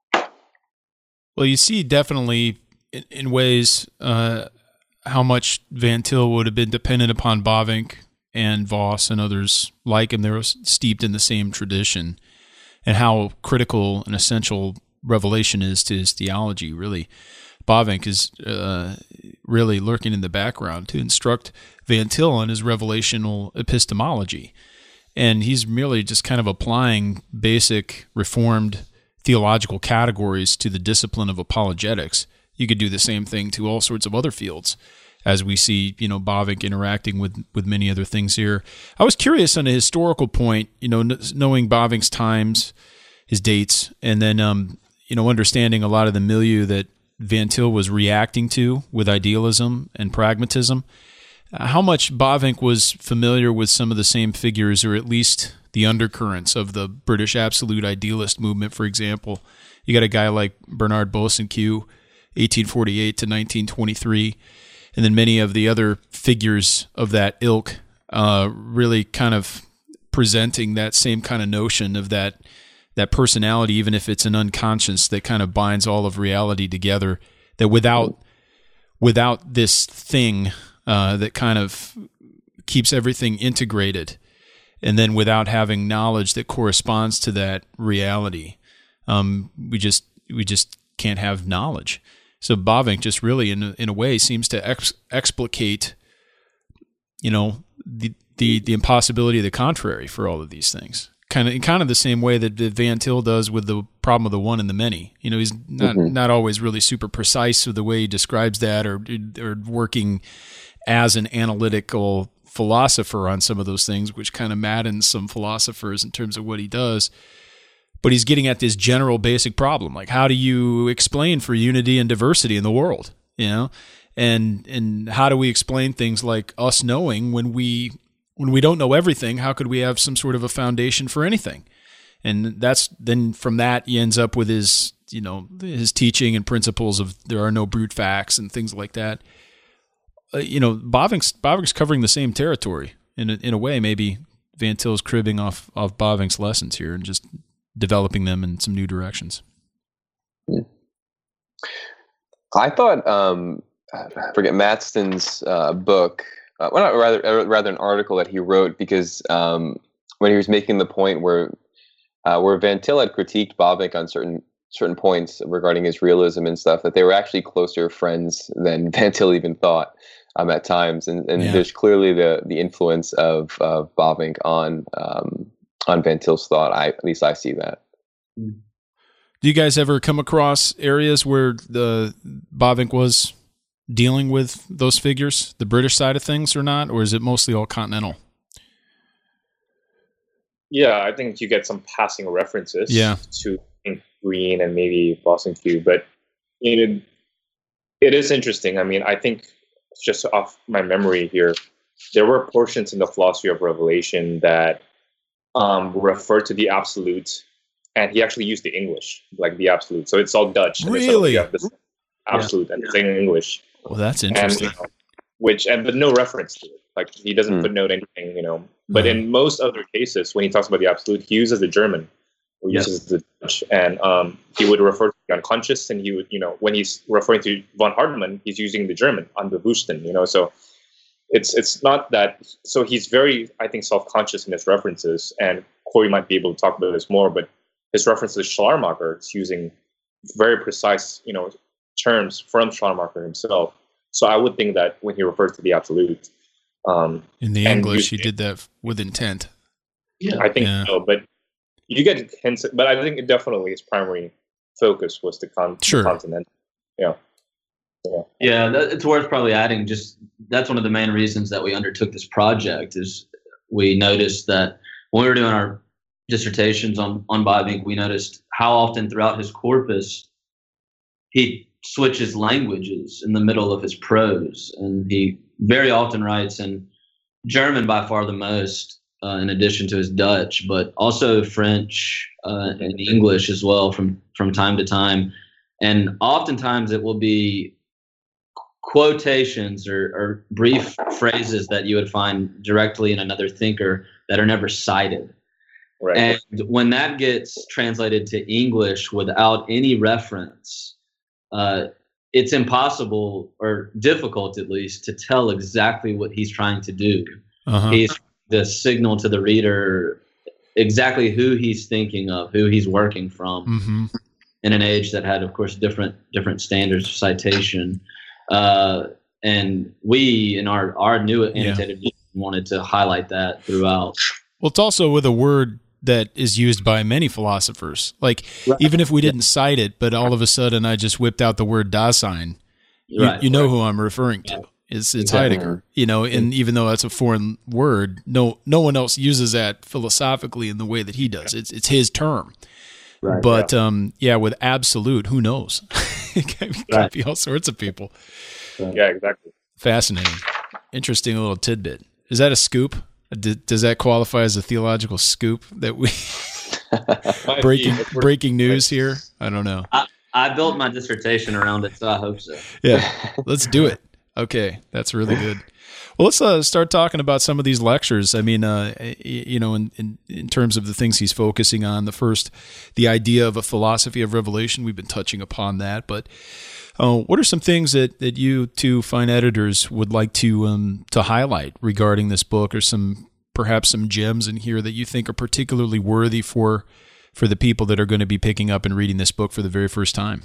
[SPEAKER 1] Well, you see definitely in, in ways uh, how much Van Til would have been dependent upon Bavinck and Vos and others like him. They were steeped in the same tradition, and how critical and essential revelation is to his theology. Really, Bavinck is uh, really lurking in the background to instruct Van Til on his revelational epistemology. And he's merely just kind of applying basic Reformed theological categories to the discipline of apologetics. You could do the same thing to all sorts of other fields, as we see, you know, Bavinck interacting with, with many other things here. I was curious on a historical point, you know, knowing Bavinck's times, his dates, and then, um, you know, understanding a lot of the milieu that Van Til was reacting to with idealism and pragmatism. Uh, how much Bavinck was familiar with some of the same figures, or at least the undercurrents of the British absolute idealist movement, for example? You got a guy like Bernard Bosanquet, eighteen forty-eight to nineteen twenty-three, and then many of the other figures of that ilk uh, really kind of presenting that same kind of notion of that that personality, even if it's an unconscious, that kind of binds all of reality together, that without without this thing uh, that kind of keeps everything integrated, and then without having knowledge that corresponds to that reality, um, we just we just can't have knowledge. So Bavinck just really, in a, in a way, seems to ex- explicate, you know, the, the the impossibility of the contrary for all of these things. Kind of, in kind of the same way that Van Til does with the problem of the one and the many. You know, he's not mm-hmm. not always really super precise with the way he describes that, or or working as an analytical philosopher on some of those things, which kind of maddens some philosophers in terms of what he does. But he's getting at this general basic problem, like how do you explain for unity and diversity in the world, you know, and and how do we explain things like us knowing when we when we don't know everything? How could we have some sort of a foundation for anything? And that's then from that he ends up with his you know his teaching and principles of there are no brute facts and things like that. Uh, you know, Bavinck's Bavinck's covering the same territory in a, in a way. Maybe Van Til's cribbing off of Bavinck's lessons here and just developing them in some new directions.
[SPEAKER 2] I thought, um, I forget Matston's uh, book, uh, well, not rather, rather an article that he wrote, because um, when he was making the point where uh, where Van Til had critiqued Bavinck on certain certain points regarding his realism and stuff, that they were actually closer friends than Van Til even thought um, at times, and, and yeah. there's clearly the the influence of uh, Bavinck on. Um, on Van Til's thought. I, at least I see that.
[SPEAKER 1] Do you guys ever come across areas where the Bavinck was dealing with those figures, the British side of things, or not, or is it mostly all continental?
[SPEAKER 4] Yeah, I think you get some passing references
[SPEAKER 1] yeah.
[SPEAKER 4] to Green and maybe Bosanquet, but you know, it is interesting. I mean, I think just off my memory here, there were portions in the philosophy of revelation that Um, refer to the absolute, and he actually used the English, like the absolute. So it's all Dutch. And
[SPEAKER 1] really?
[SPEAKER 4] You have this absolute yeah. and it's in English.
[SPEAKER 1] Well, that's interesting.
[SPEAKER 4] And, you know, which and but no reference to it. Like he doesn't mm. footnote anything, you know. But mm. in most other cases, when he talks about the absolute, he uses the German, or
[SPEAKER 1] yes.
[SPEAKER 4] uses the Dutch, and um, he would refer to the unconscious, and he would, you know, when he's referring to von Hardeman, he's using the German, unbewussten, you know. So. It's it's not that, so he's very, I think, self-conscious in his references, and Corey might be able to talk about this more, but his references to Schleiermacher is using very precise, you know, terms from Schleiermacher himself. So I would think that when he refers to the absolute. Um,
[SPEAKER 1] in the English, he did that with intent.
[SPEAKER 4] Yeah, I think yeah. so, but you get hints, but I think it definitely his primary focus was the, con-
[SPEAKER 1] sure.
[SPEAKER 4] the continent. Yeah.
[SPEAKER 3] Yeah, yeah that, it's worth probably adding. Just that's one of the main reasons that we undertook this project is we noticed that when we were doing our dissertations on on Bavinck, we noticed how often throughout his corpus he switches languages in the middle of his prose, and he very often writes in German by far the most, uh, in addition to his Dutch, but also French uh, and English as well from from time to time, and oftentimes it will be quotations or, or brief phrases that you would find directly in another thinker that are never cited.
[SPEAKER 4] Right.
[SPEAKER 3] And when that gets translated to English without any reference, uh, it's impossible or difficult at least to tell exactly what he's trying to do.
[SPEAKER 1] Uh-huh.
[SPEAKER 3] He's the signal to the reader exactly who he's thinking of, who he's working from
[SPEAKER 1] mm-hmm.
[SPEAKER 3] in an age that had, of course, different different standards of citation. Uh, and we, in our, our new annotated yeah. wanted to highlight that throughout.
[SPEAKER 1] Well, it's also with a word that is used by many philosophers. Like, right. even if we didn't yeah. cite it, but all of a sudden I just whipped out the word Dasein, you, right. you know right. who I'm referring to. It's, it's exactly. Heidegger, you know, and even though that's a foreign word, no no one else uses that philosophically in the way that he does. It's it's his term. Right, but yeah. um, yeah, with absolute, who knows? It could, right. could be all sorts of people.
[SPEAKER 4] Yeah, exactly.
[SPEAKER 1] Fascinating. Interesting little tidbit. Is that a scoop? D- does that qualify as a theological scoop that we breaking breaking news here? I don't know.
[SPEAKER 3] I, I built my dissertation around it, so I hope so.
[SPEAKER 1] Yeah, let's do it. Okay, that's really good. Well, let's uh, start talking about some of these lectures. I mean, uh, you know, in, in in terms of the things he's focusing on. The first, the idea of a philosophy of revelation. We've been touching upon that, but uh, what are some things that, that you two fine editors would like to um, to highlight regarding this book, or some perhaps some gems in here that you think are particularly worthy for for the people that are going to be picking up and reading this book for the very first time?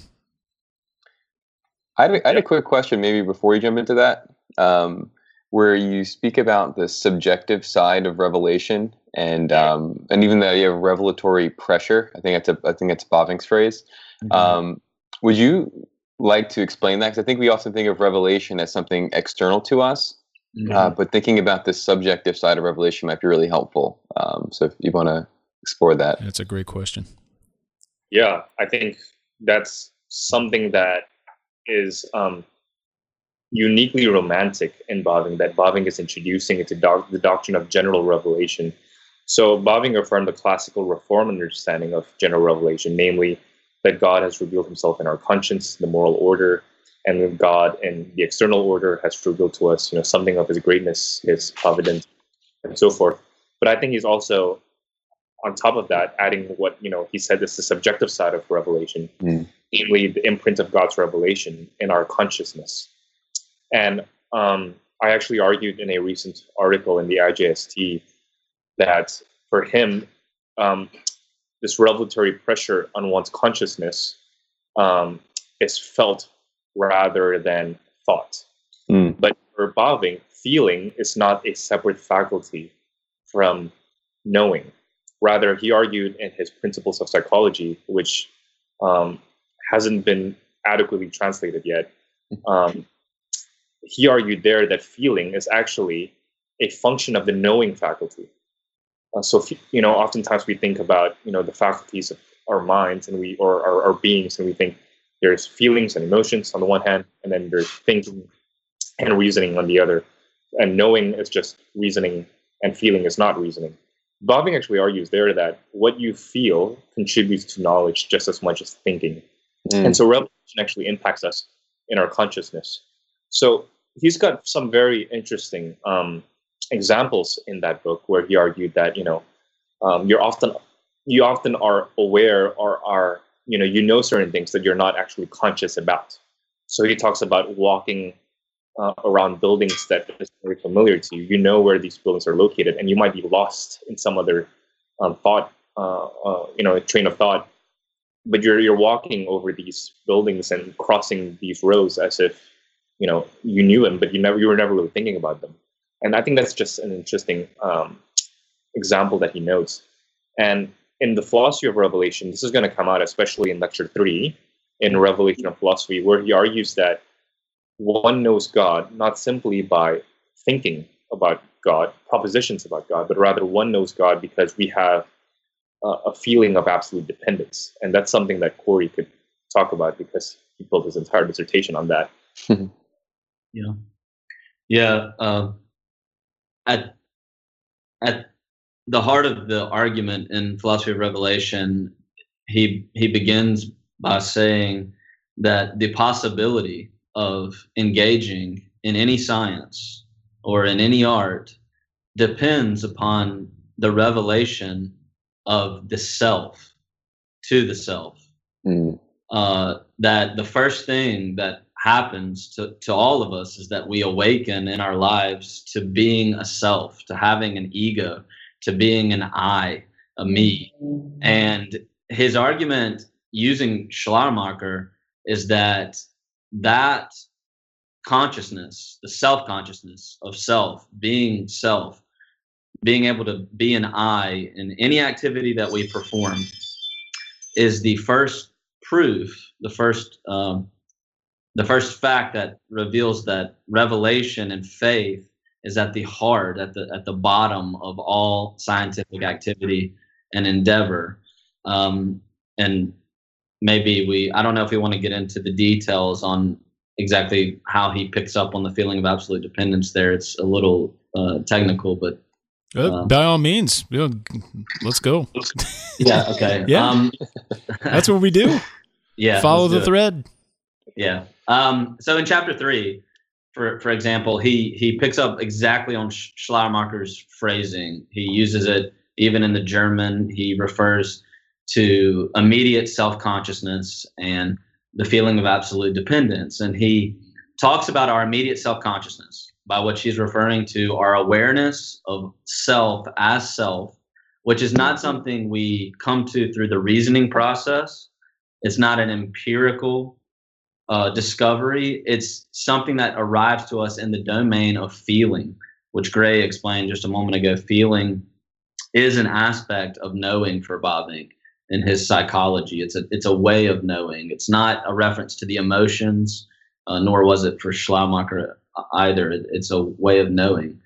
[SPEAKER 2] I had a, I had a quick question maybe before you jump into that, um, where you speak about the subjective side of revelation and um, and even the idea of revelatory pressure. I think that's a I think that's Bavinck's phrase. Mm-hmm. Um, would you like to explain that? Because I think we often think of revelation as something external to us, mm-hmm. uh, but thinking about the subjective side of revelation might be really helpful. Um, so if you want to explore that.
[SPEAKER 1] That's a great question.
[SPEAKER 4] Yeah, I think that's something that is um, uniquely romantic in Bavinck, that Bavinck is introducing into doc- the doctrine of general revelation. So Bavinck affirmed the classical Reformed understanding of general revelation, namely that God has revealed himself in our conscience, the moral order, and that God in the external order has revealed to us, you know, something of his greatness, his providence, and so forth. But I think he's also, on top of that, adding what, you know, he said is the subjective side of revelation, mm. namely the imprint of God's revelation in our consciousness. And um, I actually argued in a recent article in the I J S T that for him, um, this revelatory pressure on one's consciousness um, is felt rather than thought. Mm. But for Bavinck, feeling is not a separate faculty from knowing. Rather, he argued in his Principles of Psychology, which um, hasn't been adequately translated yet, um, he argued there that feeling is actually a function of the knowing faculty. Uh, so, you know, oftentimes we think about, you know, the faculties of our minds and we, or our, our beings, and we think there's feelings and emotions on the one hand, and then there's thinking and reasoning on the other. And knowing is just reasoning, and feeling is not reasoning. Bavinck actually argues there that what you feel contributes to knowledge just as much as thinking. Mm. And so revelation actually impacts us in our consciousness. So he's got some very interesting um, examples in that book where he argued that, you know, um, you're often, you often are aware or are, you know, you know certain things that you're not actually conscious about. So he talks about walking Uh, around buildings that is very familiar to you. You know where these buildings are located, and you might be lost in some other um, thought, uh, uh, you know, train of thought. But you're you're walking over these buildings and crossing these roads as if, you know, you knew them, but you never you were never really thinking about them. And I think that's just an interesting um, example that he notes. And in the philosophy of revelation, this is going to come out especially in lecture three in Revelation of Philosophy, where he argues that one knows God not simply by thinking about God, propositions about God, but rather one knows God because we have uh, a feeling of absolute dependence. And that's something that Corey could talk about because he built his entire dissertation on that.
[SPEAKER 3] yeah. Yeah. Uh, at, at the heart of the argument in Philosophy of Revelation, he, he begins by saying that the possibility of engaging in any science or in any art depends upon the revelation of the self to the self. Mm. Uh, that the first thing that happens to, to all of us is that we awaken in our lives to being a self, to having an ego, to being an I, a me. And his argument using Schleiermacher is that that consciousness, the self-consciousness of self, being self, being able to be an I in any activity that we perform is the first proof, the first, um, the first fact that reveals that revelation and faith is at the heart, at the at the bottom of all scientific activity and endeavor. Um, and maybe we, I don't know if we want to get into the details on exactly how he picks up on the feeling of absolute dependence there. It's a little uh, technical, but
[SPEAKER 1] uh, uh, by all means, you know, let's go.
[SPEAKER 3] Yeah. Okay.
[SPEAKER 1] Yeah.
[SPEAKER 3] Um,
[SPEAKER 1] That's what we do.
[SPEAKER 3] Yeah.
[SPEAKER 1] Follow the thread.
[SPEAKER 3] Yeah. Um, so in chapter three, for for example, he he picks up exactly on Schleiermacher's phrasing. He uses it even in the German. He refers to immediate self-consciousness and the feeling of absolute dependence. And he talks about our immediate self-consciousness, by which he's referring to our awareness of self as self, which is not something we come to through the reasoning process. It's not an empirical uh, discovery. It's something that arrives to us in the domain of feeling, which Gray explained just a moment ago. Feeling is an aspect of knowing for Bavinck in his psychology. It's a it's a way of knowing. It's not a reference to the emotions, uh, nor was it for Schleiermacher either. It, it's a way of knowing.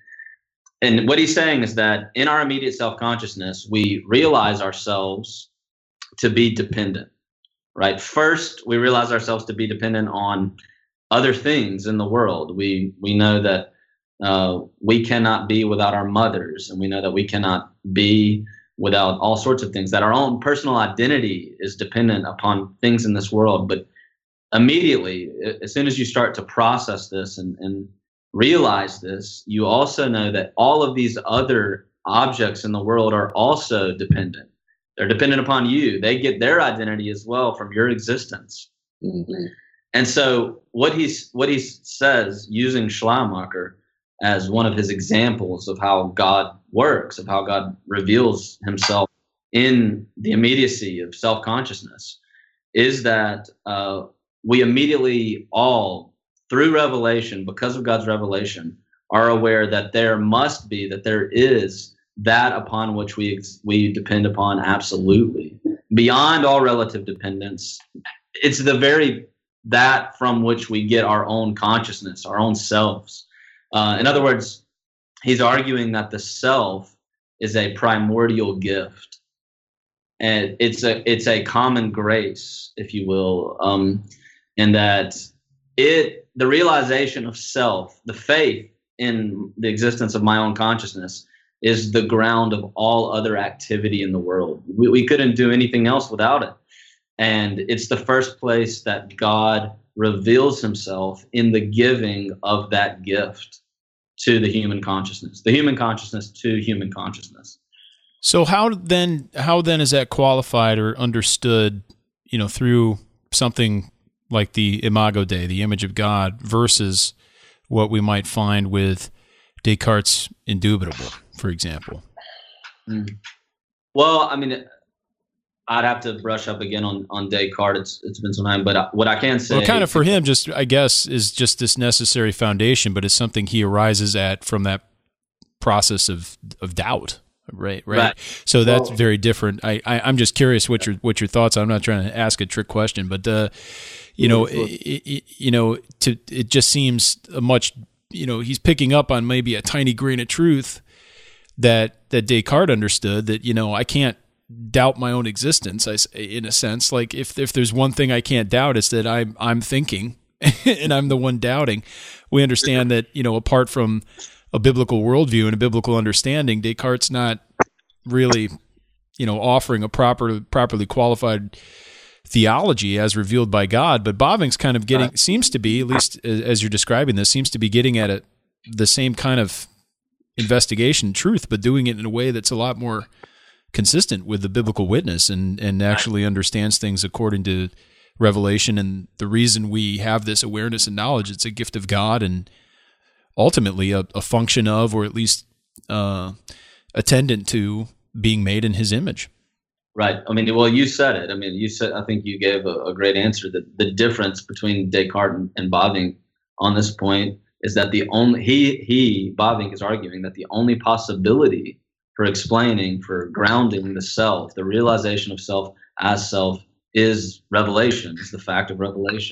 [SPEAKER 3] And what he's saying is that in our immediate self-consciousness, we realize ourselves to be dependent, right? First, we realize ourselves to be dependent on other things in the world. We we know that uh, we cannot be without our mothers, and we know that we cannot be without all sorts of things, that our own personal identity is dependent upon things in this world. But immediately, as soon as you start to process this and, and realize this, you also know that all of these other objects in the world are also dependent. They're dependent upon you. They get their identity as well from your existence. Mm-hmm. And so what he's what he says, using Schleiermacher as one of his examples of how God works, of how God reveals himself in the immediacy of self-consciousness, is that uh, we immediately all, through revelation, because of God's revelation, are aware that there must be, that there is that upon which we ex- we depend upon absolutely, beyond all relative dependence. It's the very that from which we get our own consciousness, our own selves. Uh, in other words, he's arguing that the self is a primordial gift, and it's a it's a common grace, if you will, um, and that it the realization of self, the faith in the existence of my own consciousness, is the ground of all other activity in the world. We, we couldn't do anything else without it, and it's the first place that God reveals himself in the giving of that gift to the human consciousness, the human consciousness to human consciousness.
[SPEAKER 1] So how then, how then is that qualified or understood, you know, through something like the Imago Dei, the image of God, versus what we might find with Descartes' Indubitable, for example?
[SPEAKER 3] Mm. Well, I mean, I'd have to brush up again on, on Descartes. It's, it's been some time, but what I can say...
[SPEAKER 1] Well, kind of for him, just I guess, is just this necessary foundation, but it's something he arises at from that process of, of doubt, right? Right. right. So that's well, very different. I, I, I'm just curious what your what your thoughts are. I'm not trying to ask a trick question, but, uh, you know, it, it, you know, to it just seems a much, you know, he's picking up on maybe a tiny grain of truth that, that Descartes understood, that, you know, I can't doubt my own existence. I, in a sense, like if if there's one thing I can't doubt, it's that I'm I'm thinking, and I'm the one doubting. We understand that, you know, apart from a biblical worldview and a biblical understanding, Descartes not really, you know, offering a proper properly qualified theology as revealed by God. But Bavinck's kind of getting seems to be, at least as you're describing this, seems to be getting at it the same kind of investigation truth, but doing it in a way that's a lot more consistent with the biblical witness, and, and actually understands things according to revelation. And the reason we have this awareness and knowledge, it's a gift of God, and ultimately a, a function of, or at least uh, attendant to, being made in his image.
[SPEAKER 3] Right. I mean, well, you said it. I mean, you said, I think you gave a, a great answer. That the difference between Descartes and, and Bavinck on this point is that the only, he, he, Bavinck is arguing that the only possibility for explaining, for grounding the self, the realization of self as self, is revelation, is the fact of revelation.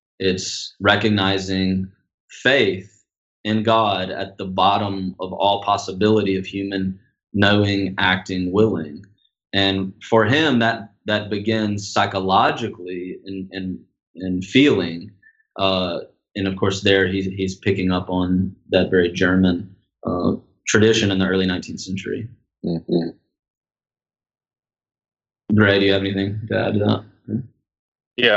[SPEAKER 3] It's recognizing faith in God at the bottom of all possibility of human knowing, acting, willing. And for him, that that begins psychologically in in, in feeling, uh, and of course, there he's he's picking up on that very German uh, tradition in the early nineteenth century.
[SPEAKER 2] Mm-hmm.
[SPEAKER 3] Gray, do you have anything to add to that?
[SPEAKER 4] Yeah.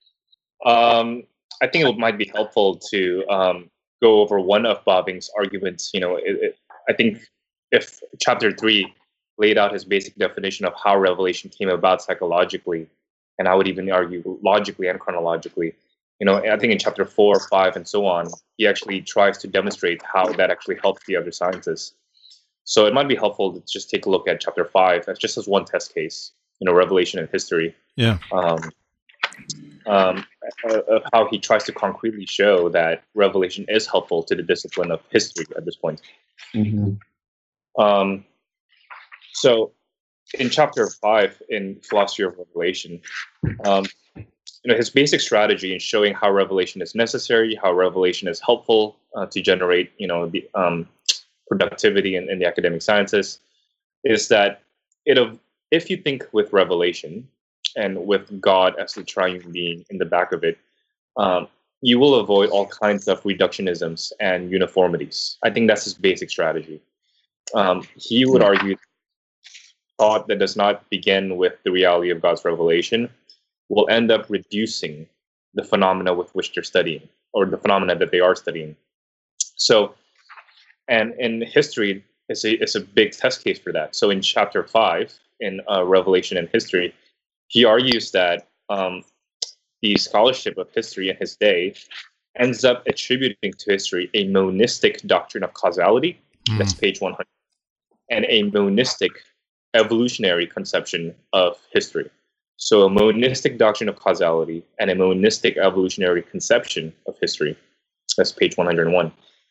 [SPEAKER 4] Um, I think it might be helpful to um, go over one of Bavinck's arguments. You know, it, it, I think if chapter three laid out his basic definition of how revelation came about psychologically, and I would even argue logically and chronologically, you know, I think in chapter four, five, and so on, he actually tries to demonstrate how that actually helps the other sciences. So it might be helpful to just take a look at chapter five as just as one test case, you know, revelation and history.
[SPEAKER 1] Yeah.
[SPEAKER 4] Um, um, of how he tries to concretely show that revelation is helpful to the discipline of history at this point.
[SPEAKER 3] Mm-hmm.
[SPEAKER 4] Um, so in chapter five in Philosophy of Revelation, um, you know, his basic strategy in showing how revelation is necessary, how revelation is helpful uh, to generate, you know, the um, productivity in, in the academic sciences, is that it if you think with revelation and with God as the triune being in the back of it, um, you will avoid all kinds of reductionisms and uniformities. I think that's his basic strategy. Um, he would argue thought that does not begin with the reality of God's revelation will end up reducing the phenomena with which they're studying, or the phenomena that they are studying. So, and in history, it's a, it's a big test case for that. So in chapter five, in uh, Revelation and History, he argues that um, the scholarship of history in his day ends up attributing to history a monistic doctrine of causality, mm. that's page one hundred, and a monistic evolutionary conception of history. So a monistic doctrine of causality and a monistic evolutionary conception of history. That's page one hundred one.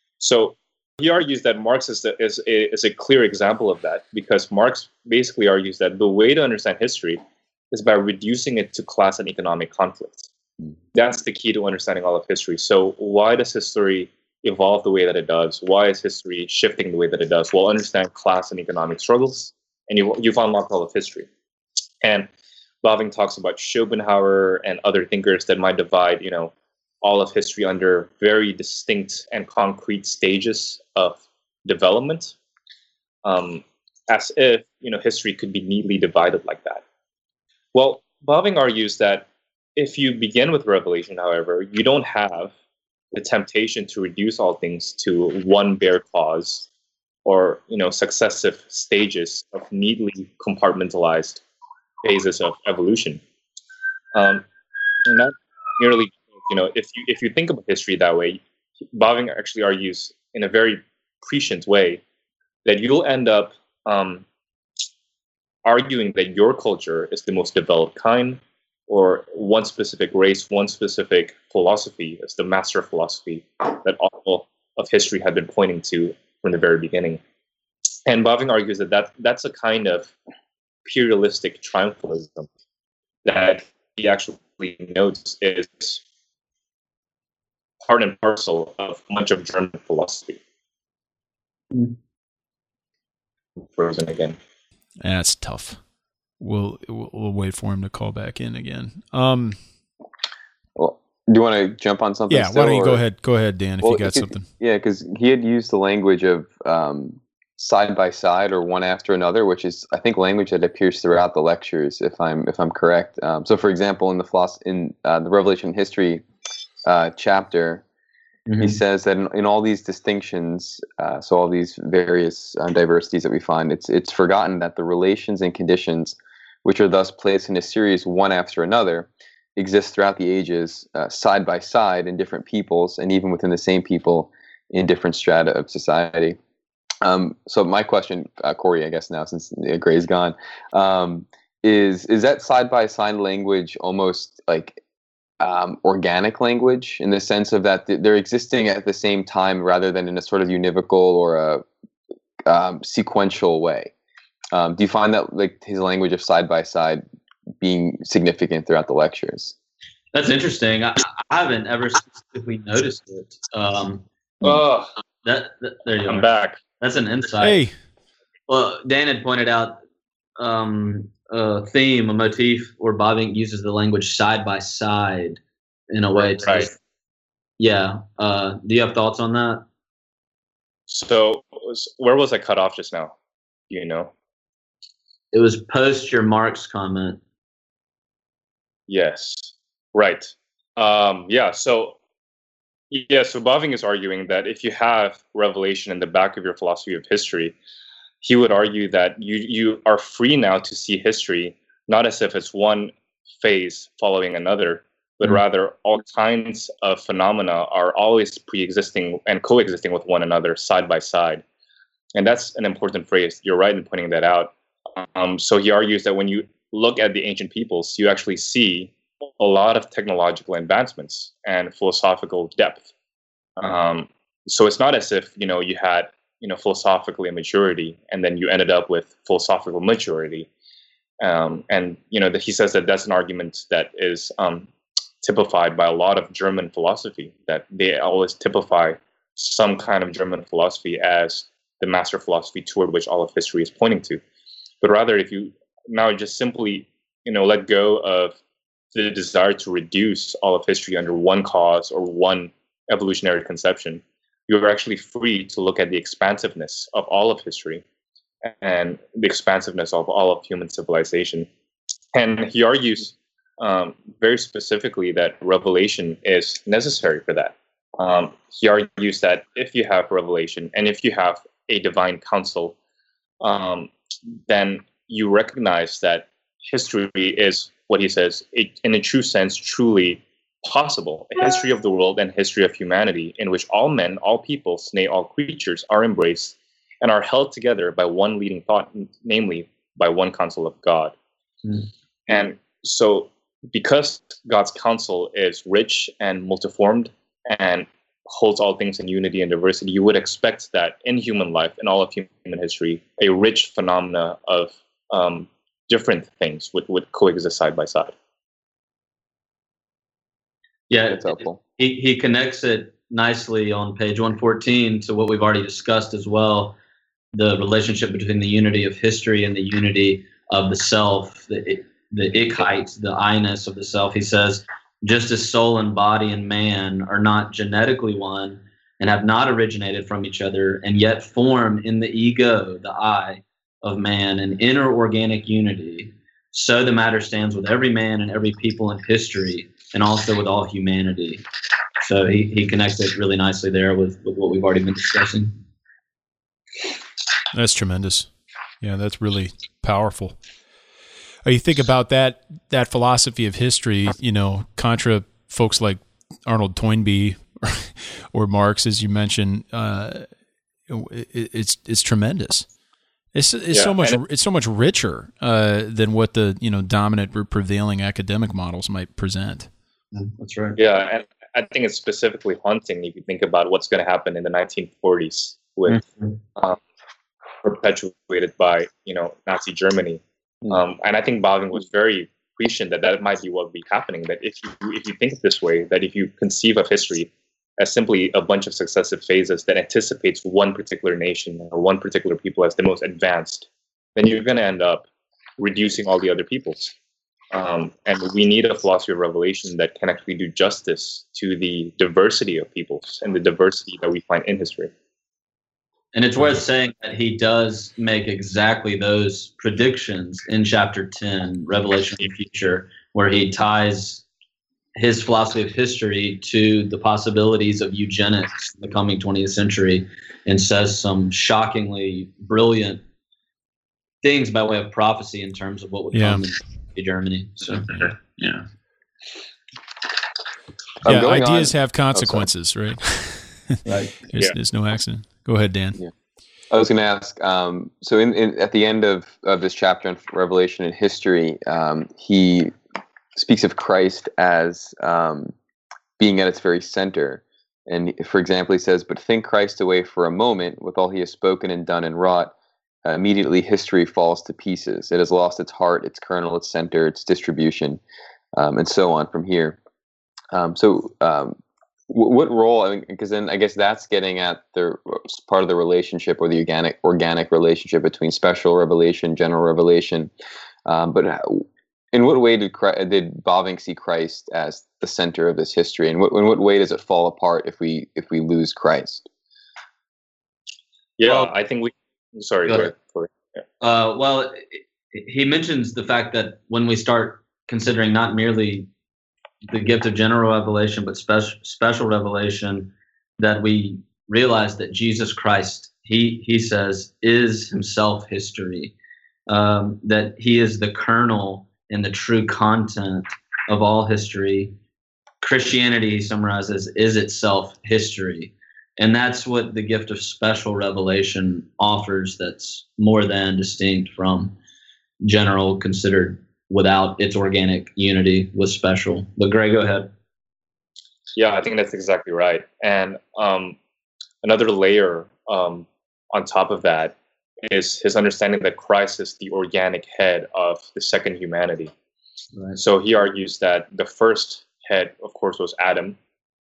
[SPEAKER 4] So he argues that Marx is, the, is, a, is a clear example of that, because Marx basically argues that the way to understand history is by reducing it to class and economic conflict. That's the key to understanding all of history. So why does history evolve the way that it does? Why is history shifting the way that it does? Well, understand class and economic struggles, and you, you've unlocked all of history. And Bavinck talks about Schopenhauer and other thinkers that might divide, you know, all of history under very distinct and concrete stages of development, um, as if, you know, history could be neatly divided like that. Well, Bavinck argues that if you begin with revelation, however, you don't have the temptation to reduce all things to one bare cause, or, you know, successive stages of neatly compartmentalized phases of evolution. Um, and that merely, you know, if you if you think about history that way, Bavinck actually argues in a very prescient way that you'll end up um, arguing that your culture is the most developed kind, or one specific race, one specific philosophy is the master philosophy that all of history had been pointing to from the very beginning. And Bavinck argues that, that that's a kind of imperialistic triumphalism that he actually notes is part and parcel of much of German philosophy. Mm. Frozen again.
[SPEAKER 1] That's tough. We'll, we'll we'll wait for him to call back in again. Um,
[SPEAKER 2] well, do you want to jump on something?
[SPEAKER 1] Yeah,
[SPEAKER 2] still,
[SPEAKER 1] why don't you
[SPEAKER 2] or?
[SPEAKER 1] go ahead? Go ahead, Dan, if
[SPEAKER 2] well,
[SPEAKER 1] you got
[SPEAKER 2] it,
[SPEAKER 1] something.
[SPEAKER 2] Yeah, because he had used the language of um, side by side or one after another, which is, I think, language that appears throughout the lectures, if I'm if I'm correct. Um, so, for example, in the philosophy, in uh, the Revelation History uh, chapter, mm-hmm. he says that in, in all these distinctions, uh, so all these various uh, diversities that we find, it's it's forgotten that the relations and conditions, which are thus placed in a series one after another, exist throughout the ages, uh, side by side in different peoples, and even within the same people in different strata of society. Um, so my question, uh, Corey, I guess now since Gray's gone, um, is is that side by side language almost like um, organic language in the sense of that they're existing at the same time rather than in a sort of univocal or a um, sequential way? Um, do you find that like his language of side by side being significant throughout the lectures?
[SPEAKER 3] That's interesting. I, I haven't ever specifically noticed it. Um,
[SPEAKER 4] oh,
[SPEAKER 3] that, that there you
[SPEAKER 4] I'm
[SPEAKER 3] are.
[SPEAKER 4] back.
[SPEAKER 3] That's an insight.
[SPEAKER 1] Hey,
[SPEAKER 3] well, Dan had pointed out um, a theme, a motif where Bavinck uses the language side by side in a way to
[SPEAKER 4] right.
[SPEAKER 3] Yeah. Uh, do you have thoughts on that?
[SPEAKER 4] So where was I cut off just now? Do you know?
[SPEAKER 3] It was post your Marx comment.
[SPEAKER 4] Yes. Right. Um, yeah. So, yeah. So Bavinck is arguing that if you have revelation in the back of your philosophy of history, he would argue that you you are free now to see history not as if it's one phase following another, but mm-hmm. rather all kinds of phenomena are always pre-existing and coexisting with one another side by side. And that's an important phrase. You're right in pointing that out. Um, so he argues that when you look at the ancient peoples, you actually see a lot of technological advancements and philosophical depth. Um, so it's not as if, you know, you had, you know, philosophical immaturity and then you ended up with philosophical maturity. Um, and, you know, that he says that that's an argument that is um, typified by a lot of German philosophy, that they always typify some kind of German philosophy as the master philosophy toward which all of history is pointing to. But rather, if you now just simply, you know, let go of the desire to reduce all of history under one cause or one evolutionary conception, you are actually free to look at the expansiveness of all of history and the expansiveness of all of human civilization. And he argues um, very specifically that revelation is necessary for that. Um, he argues that if you have revelation and if you have a divine counsel, um, then you recognize that history is what he says, a, in a true sense, truly possible. A history of the world and history of humanity in which all men, all peoples, nay, all creatures are embraced and are held together by one leading thought, namely by one counsel of God. Mm. And so because God's counsel is rich and multiformed and holds all things in unity and diversity, you would expect that in human life, in all of human history, a rich phenomena of um, different things would, would coexist side by side.
[SPEAKER 3] Yeah, it's helpful. He, he connects it nicely on page one fourteen to what we've already discussed as well, the relationship between the unity of history and the unity of the self, the, the ichheit, the I-ness of the self. He says, just as soul and body and man are not genetically one and have not originated from each other, and yet form in the ego, the I, of man, an inner organic unity, so the matter stands with every man and every people in history, and also with all humanity. So he, he connects it really nicely there with, with what we've already been discussing.
[SPEAKER 1] That's tremendous. Yeah, that's really powerful. You think about that that philosophy of history, you know, contra folks like Arnold Toynbee or, or Marx, as you mentioned, uh, it, it's it's tremendous. It's it's yeah, so much it, it's so much richer uh, than what the you know dominant or prevailing academic models might present.
[SPEAKER 3] That's right.
[SPEAKER 4] Yeah, and I think it's specifically haunting if you think about what's going to happen in the nineteen forties with mm-hmm. um, perpetuated by you know Nazi Germany. Um, and I think Bavinck was very prescient that that might be what would be happening. That if you if you think of this way, that if you conceive of history as simply a bunch of successive phases that anticipates one particular nation or one particular people as the most advanced, then you're going to end up reducing all the other peoples. Um, and we need a philosophy of revelation that can actually do justice to the diversity of peoples and the diversity that we find in history.
[SPEAKER 3] And it's worth saying that he does make exactly those predictions in chapter ten, Revelation of the Future, where he ties his philosophy of history to the possibilities of eugenics in the coming twentieth century and says some shockingly brilliant things by way of prophecy in terms of what would
[SPEAKER 1] yeah.
[SPEAKER 3] come in Germany. So, yeah.
[SPEAKER 1] Yeah, ideas on. have consequences,
[SPEAKER 2] oh,
[SPEAKER 1] right?
[SPEAKER 2] Right.
[SPEAKER 1] there's,
[SPEAKER 4] yeah.
[SPEAKER 1] there's no accident. Go ahead, Dan.
[SPEAKER 2] Yeah. I was going to ask, um, so in, in, at the end of, of this chapter on Revelation and history, um, he speaks of Christ as um, being at its very center. And for example, he says, but think Christ away for a moment with all he has spoken and done and wrought. Uh, immediately history falls to pieces. It has lost its heart, its kernel, its center, its distribution, um, and so on from here. Um, so um, w- what role, I mean, because then I guess that's getting at the part of the relationship or the organic organic relationship between special revelation, general revelation. Um, but in what way did Christ, did Bavinck see Christ as the center of this history, and what, in what way does it fall apart if we if we lose Christ?
[SPEAKER 4] Yeah,
[SPEAKER 3] Well,
[SPEAKER 4] I think we. Sorry,
[SPEAKER 3] go
[SPEAKER 4] go
[SPEAKER 3] ahead.
[SPEAKER 4] ahead. Corey. Yeah.
[SPEAKER 3] Uh, well, he mentions the fact that when we start considering not merely the gift of general revelation, but special special revelation, that we realize that Jesus Christ, he he says, is himself history, um, that he is the kernel and the true content of all history. Christianity, he summarizes, is itself history. And that's what the gift of special revelation offers, that's more than distinct from general, considered without its organic unity with special. But Gray, go ahead.
[SPEAKER 4] Yeah, I think that's exactly right. And um, another layer um, on top of that is his understanding that Christ is the organic head of the second humanity.
[SPEAKER 3] Right.
[SPEAKER 4] So he argues that the first head, of course, was Adam,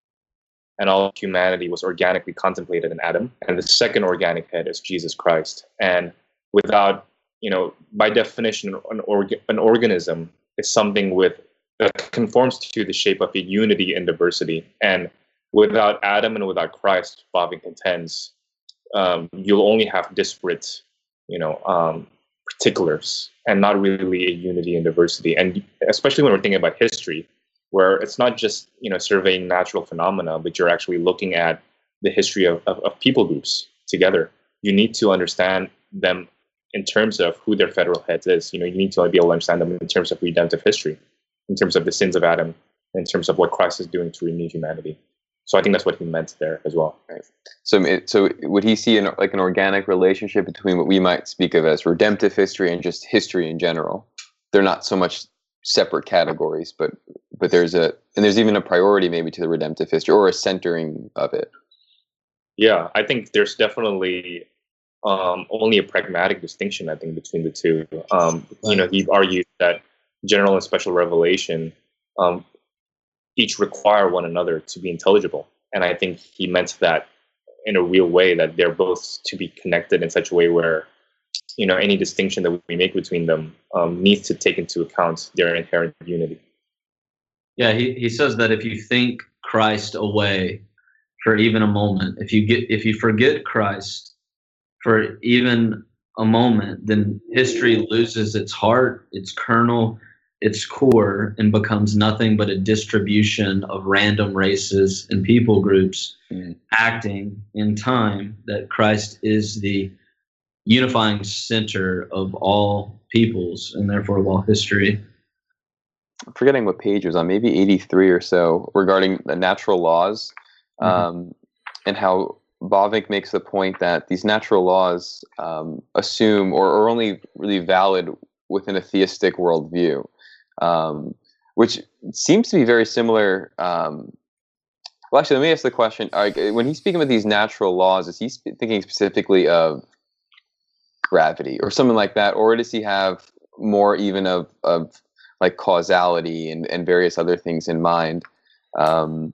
[SPEAKER 4] and all humanity was organically contemplated in Adam. And the second organic head is Jesus Christ. And without, you know, by definition, an, org- an organism is something with that conforms to the shape of a unity in diversity. And without Adam and without Christ, Bavinck contends, um, you'll only have disparate, you know, um, particulars, and not really a unity in diversity. And especially when we're thinking about history, where it's not just, you know, surveying natural phenomena, but you're actually looking at the history of, of, of people groups together. You need to understand them in terms of who their federal heads is. You know, you need to be able to understand them in terms of redemptive history, in terms of the sins of Adam, in terms of what Christ is doing to renew humanity. So I think that's what he meant there as well.
[SPEAKER 2] Right. So, it, so would he see an, like an organic relationship between what we might speak of as redemptive history and just history in general? They're not so much separate categories, but but there's a and there's even a priority maybe to the redemptive history, or a centering of it.
[SPEAKER 4] Yeah, I think there's definitely um, only a pragmatic distinction, I think, between the two. Um, right. You know, he argued that general and special revelation um, each require one another to be intelligible. And I think he meant that in a real way, that they're both to be connected in such a way where, you know, any distinction that we make between them um, needs to take into account their inherent unity.
[SPEAKER 3] Yeah, he, he says that if you think Christ away for even a moment, if you get if you forget Christ for even a moment, then history loses its heart, its kernel, its core, and becomes nothing but a distribution of random races and people groups mm. acting in time that Christ is the unifying center of all peoples and therefore of all history.
[SPEAKER 2] I'm forgetting what page it was on, maybe eighty-three or so, regarding the natural laws, mm-hmm. um, and how Bavinck makes the point that these natural laws um, assume or are only really valid within a theistic worldview, um, which seems to be very similar. Um, well, actually, let me ask the question. Uh, when he's speaking about these natural laws, is he sp- thinking specifically of gravity or something like that, or does he have more even of, of like causality and, and various other things in mind, um,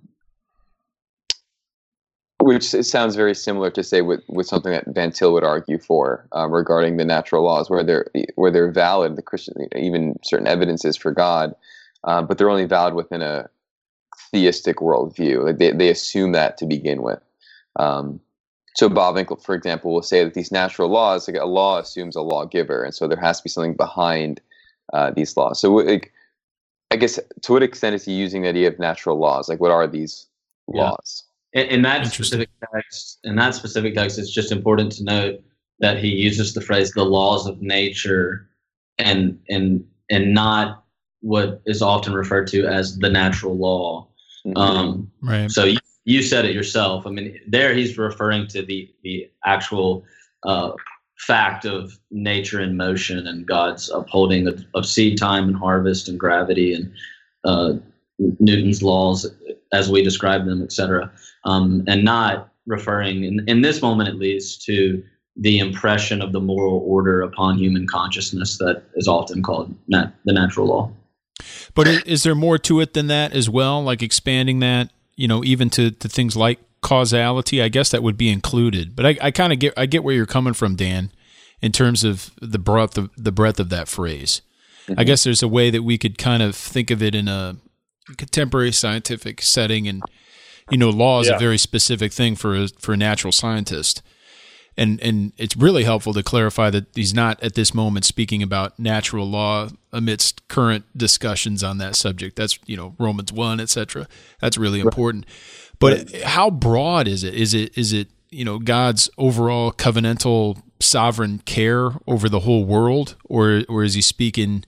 [SPEAKER 2] which sounds very similar to say with, with something that Van Til would argue for um, regarding the natural laws, where they're where they're valid, the Christian, even certain evidences for God, uh, but they're only valid within a theistic worldview. Like they they assume that to begin with. Um, so Bavinck, for example, will say that these natural laws, like a law assumes a lawgiver, and so there has to be something behind uh, these laws. So, like, I guess, to what extent is he using the idea of natural laws? Like, what are these laws?
[SPEAKER 3] Yeah. In, in that specific text, in that specific text, it's just important to note that he uses the phrase "the laws of nature," and and and not what is often referred to as the natural law. Mm-hmm. Um,
[SPEAKER 1] right.
[SPEAKER 3] So you, you said it yourself. I mean, there he's referring to the the actual uh, fact of nature in motion and God's upholding of, of seed time and harvest and gravity and uh, Newton's laws as we describe them, et cetera. Um, and not referring, in, in this moment at least, to the impression of the moral order upon human consciousness that is often called nat- the natural law.
[SPEAKER 1] But is there more to it than that as well, like expanding that, you know, even to, to things like causality? I guess that would be included. But I, I kind of get I get where you're coming from, Dan, in terms of the breadth of the breadth of that phrase.
[SPEAKER 2] Mm-hmm.
[SPEAKER 1] I guess there's a way that we could kind of think of it in a contemporary scientific setting, and you know, law is
[SPEAKER 4] Yeah.
[SPEAKER 1] a very specific thing for a, for a natural scientist. And and it's really helpful to clarify that he's not at this moment speaking about natural law amidst current discussions on that subject. That's, you know, Romans one, et cetera. That's really important. But how broad is it? Is it is it, you know, God's overall covenantal sovereign care over the whole world, or or is he speaking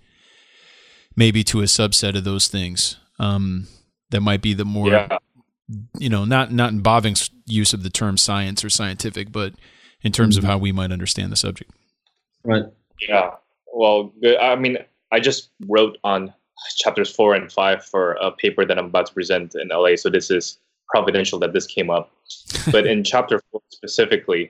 [SPEAKER 1] maybe to a subset of those things um, that might be the more,
[SPEAKER 4] Yeah.
[SPEAKER 1] you know, not not in Boving's use of the term science or scientific, but in terms of how we might understand the subject.
[SPEAKER 3] Right.
[SPEAKER 4] Yeah. Well, good. I mean, I just wrote on chapters four and five for a paper that I'm about to present in L A. So this is providential that this came up. But in chapter four specifically,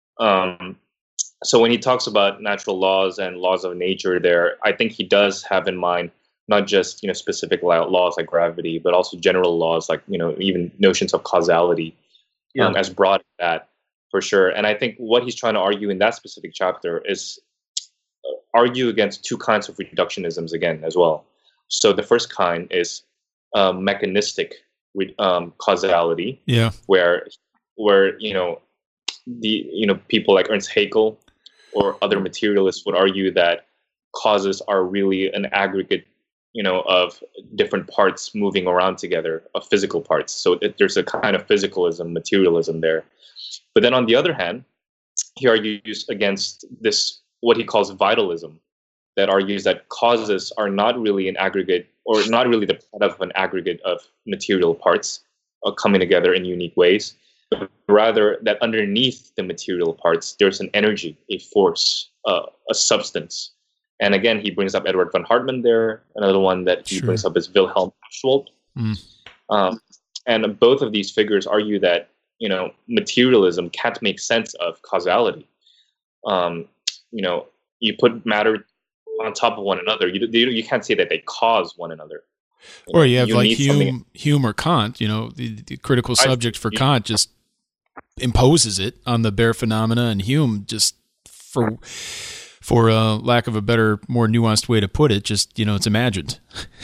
[SPEAKER 4] um, so when he talks about natural laws and laws of nature there, I think he does have in mind not just, you know, specific laws like gravity, but also general laws like, you know, even notions of causality
[SPEAKER 3] Yeah.
[SPEAKER 4] um, as broad as that. For sure. And I think what he's trying to argue in that specific chapter is uh, argue against two kinds of reductionisms again as well. So the first kind is uh, mechanistic re- um, causality,
[SPEAKER 1] Yeah.
[SPEAKER 4] where where you know the you know people like Ernst Haeckel or other materialists would argue that causes are really an aggregate, you know, of different parts moving around together, of physical parts. So it, there's a kind of physicalism, materialism there. But then on the other hand, he argues against this, what he calls vitalism, that argues that causes are not really an aggregate, or not really the product of an aggregate of material parts uh, coming together in unique ways, but rather that underneath the material parts, there's an energy, a force, uh, a substance. And again, he brings up Edward von Hartmann there. Another one that he
[SPEAKER 1] Sure.
[SPEAKER 4] brings up is Wilhelm Schwab.
[SPEAKER 1] Mm.
[SPEAKER 4] Um, and both of these figures argue that, you know, materialism can't make sense of causality. Um, you know, you put matter on top of one another. You you, you can't say that they cause one another. You know,
[SPEAKER 1] Or you have like
[SPEAKER 4] need something-
[SPEAKER 1] Hume, Hume or Kant, you know, the, the critical
[SPEAKER 4] I-
[SPEAKER 1] subject for
[SPEAKER 4] yeah.
[SPEAKER 1] Kant just imposes it on the bare phenomena, and Hume just, for for uh, lack of a better, more nuanced way to put it, just, you know, it's imagined.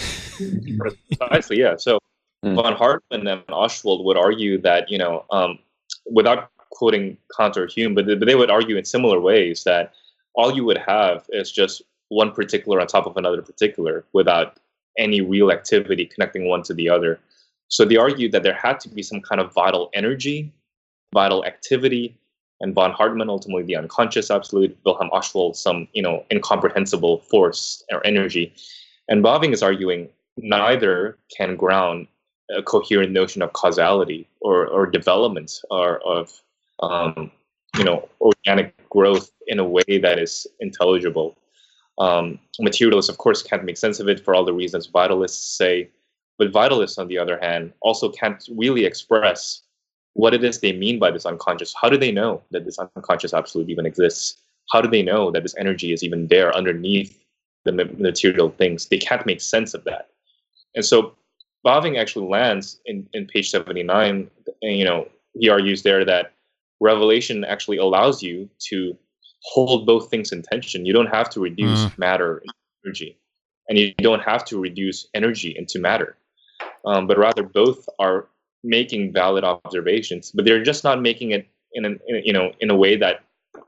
[SPEAKER 4] Precisely, yeah. So
[SPEAKER 2] Mm.
[SPEAKER 4] von Hartmann and Ostwald would argue that, you know, um, without quoting Kant or Hume, but, but they would argue in similar ways that all you would have is just one particular on top of another particular without any real activity connecting one to the other. So they argued that there had to be some kind of vital energy, vital activity, and von Hartmann ultimately the unconscious absolute, Wilhelm Ostwald some, you know, incomprehensible force or energy. And Boving is arguing neither can ground a coherent notion of causality or, or development or of um, you know, organic growth in a way that is intelligible. Um, materialists, of course, can't make sense of it for all the reasons vitalists say, but vitalists, on the other hand, also can't really express what it is they mean by this unconscious. How do they know that this unconscious absolute even exists? How do they know that this energy is even there underneath the material things? They can't make sense of that. And so Boving actually lands in, in page seventy-nine, and, you know, he argues there that revelation actually allows you to hold both things in tension. You don't have to reduce
[SPEAKER 1] Mm.
[SPEAKER 4] matter into energy, and you don't have to reduce energy into matter, um, but rather both are making valid observations, but they're just not making it in, an, in you know, in a way that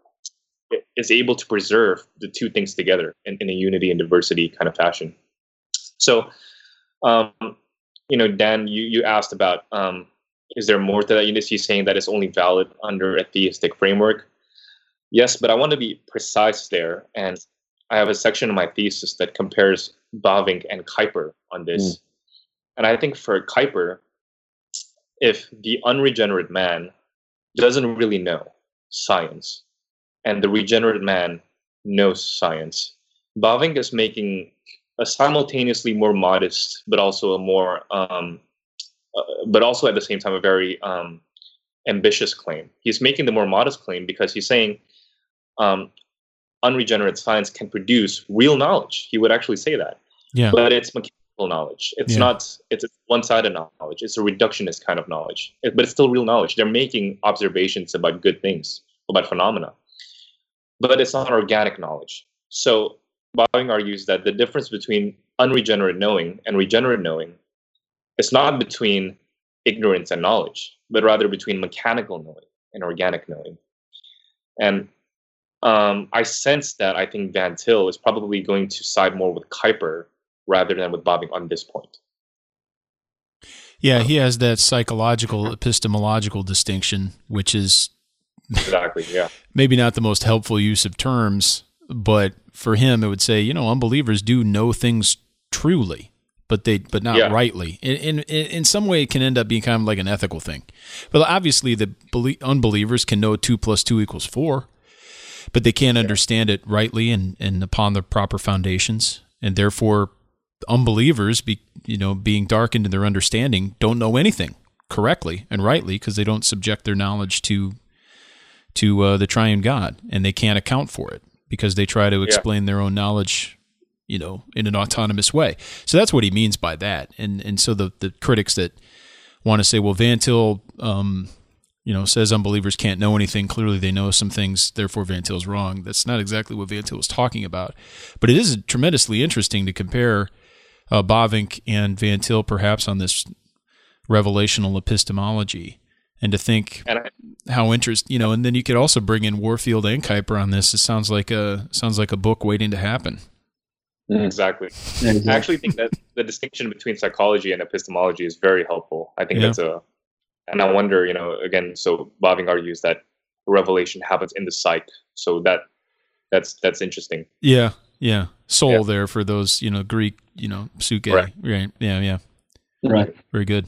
[SPEAKER 4] is able to preserve the two things together in, in a unity and diversity kind of fashion. So, um, you know, Dan, you, you asked about, um, is there more to that? You know, he's saying that it's only valid under a theistic framework. Yes, but I want to be precise there. And I have a section of my thesis that compares Boving and Kuyper on this. Mm. And I think for Kuyper, if the unregenerate man doesn't really know science and the regenerate man knows science, Boving is making a simultaneously more modest, but also a more, um, uh, but also at the same time a very um, ambitious claim. He's making the more modest claim because he's saying um, unregenerate science can produce real knowledge. He would actually say that,
[SPEAKER 1] Yeah.
[SPEAKER 4] but it's mechanical knowledge. It's
[SPEAKER 1] Yeah.
[SPEAKER 4] not. It's a one-sided knowledge. It's a reductionist kind of knowledge, it, but it's still real knowledge. They're making observations about good things, about phenomena, but it's not organic knowledge. So Bavinck argues that the difference between unregenerate knowing and regenerate knowing is not between ignorance and knowledge, but rather between mechanical knowing and organic knowing. And um, I sense that I think Van Til is probably going to side more with Kuyper rather than with Bavinck on this point.
[SPEAKER 1] Yeah, he has that psychological epistemological distinction, which is
[SPEAKER 4] exactly, yeah,
[SPEAKER 1] maybe not the most helpful use of terms, but for him, it would say, you know, unbelievers do know things truly, but they, but not yeah. rightly. In, in in some way, it can end up being kind of like an ethical thing. But obviously, the unbelievers can know two plus two equals four, but they can't yeah. understand it rightly and, and upon the proper foundations, and therefore, unbelievers, be you know, being darkened in their understanding, don't know anything correctly and rightly because they don't subject their knowledge to to uh, the triune God, and they can't account for it because they try to explain yeah. their own knowledge, you know, in an autonomous way. So that's what he means by that. And and so the the critics that want to say, well, Van Til, um, you know, says unbelievers can't know anything. Clearly, they know some things. Therefore, Van Til's wrong. That's not exactly what Van Til was talking about. But it is tremendously interesting to compare uh, Bavinck and Van Til, perhaps on this revelational epistemology, and to think and I, how interest, you know. And then you could also bring in Warfield and Kuyper on this. It sounds like a sounds like a book waiting to happen.
[SPEAKER 4] Exactly. exactly. I actually think that the distinction between psychology and epistemology is very helpful. I think yeah. that's a, and I wonder, you know, again, so Bavinck argues that revelation happens in the psyche. So that that's that's interesting.
[SPEAKER 1] Yeah, yeah. Soul yeah. there for those, you know, Greek, you know, psyche. Right. right. Yeah, yeah.
[SPEAKER 3] Right.
[SPEAKER 1] Very good.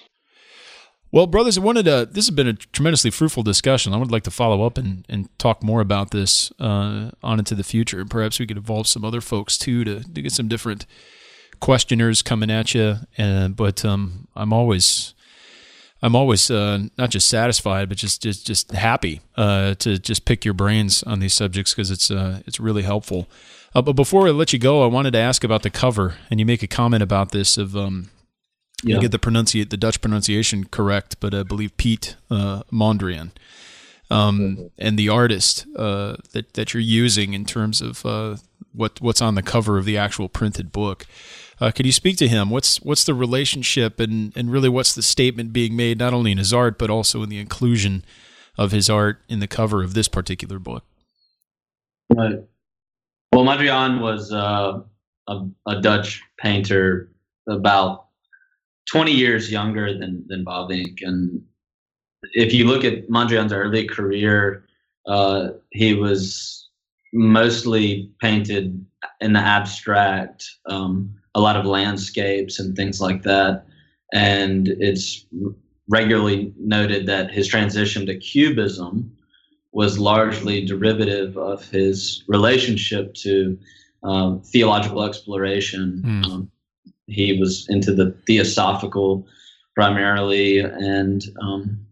[SPEAKER 1] Well, brothers, I wanted to, this has been a tremendously fruitful discussion. I would like to follow up and, and talk more about this uh, on into the future. And perhaps we could involve some other folks too to, to get some different questioners coming at you. Uh, but um, I'm always, I'm always uh, not just satisfied, but just just, just happy uh, to just pick your brains on these subjects because it's uh, it's really helpful. Uh, but before I let you go, I wanted to ask about the cover, and you make a comment about this of. Um, Yeah. I get the pronunciate the Dutch pronunciation correct, but I believe Piet uh, Mondrian, um, mm-hmm. and the artist uh, that that you're using in terms of uh, what what's on the cover of the actual printed book. Uh, could you speak to him? What's what's the relationship, and and really what's the statement being made, not only in his art but also in the inclusion of his art in the cover of this particular book?
[SPEAKER 3] Right. Well, Mondrian was uh, a, a Dutch painter about twenty years younger than than Bavinck, and if you look at Mondrian's early career, uh, he was mostly painted in the abstract, um, a lot of landscapes and things like that. And it's regularly noted that his transition to Cubism was largely derivative of his relationship to um, theological exploration. Mm. Um, He was into the theosophical primarily, and um,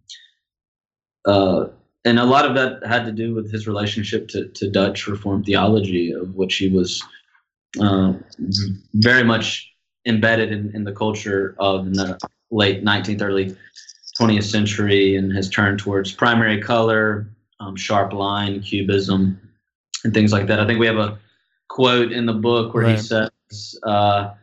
[SPEAKER 3] uh, and a lot of that had to do with his relationship to, to Dutch Reformed theology, of which he was uh, very much embedded in, in the culture of the late nineteenth, early twentieth century, and has turned towards primary color, um, sharp line, cubism, and things like that. I think we have a quote in the book where right. he says, uh,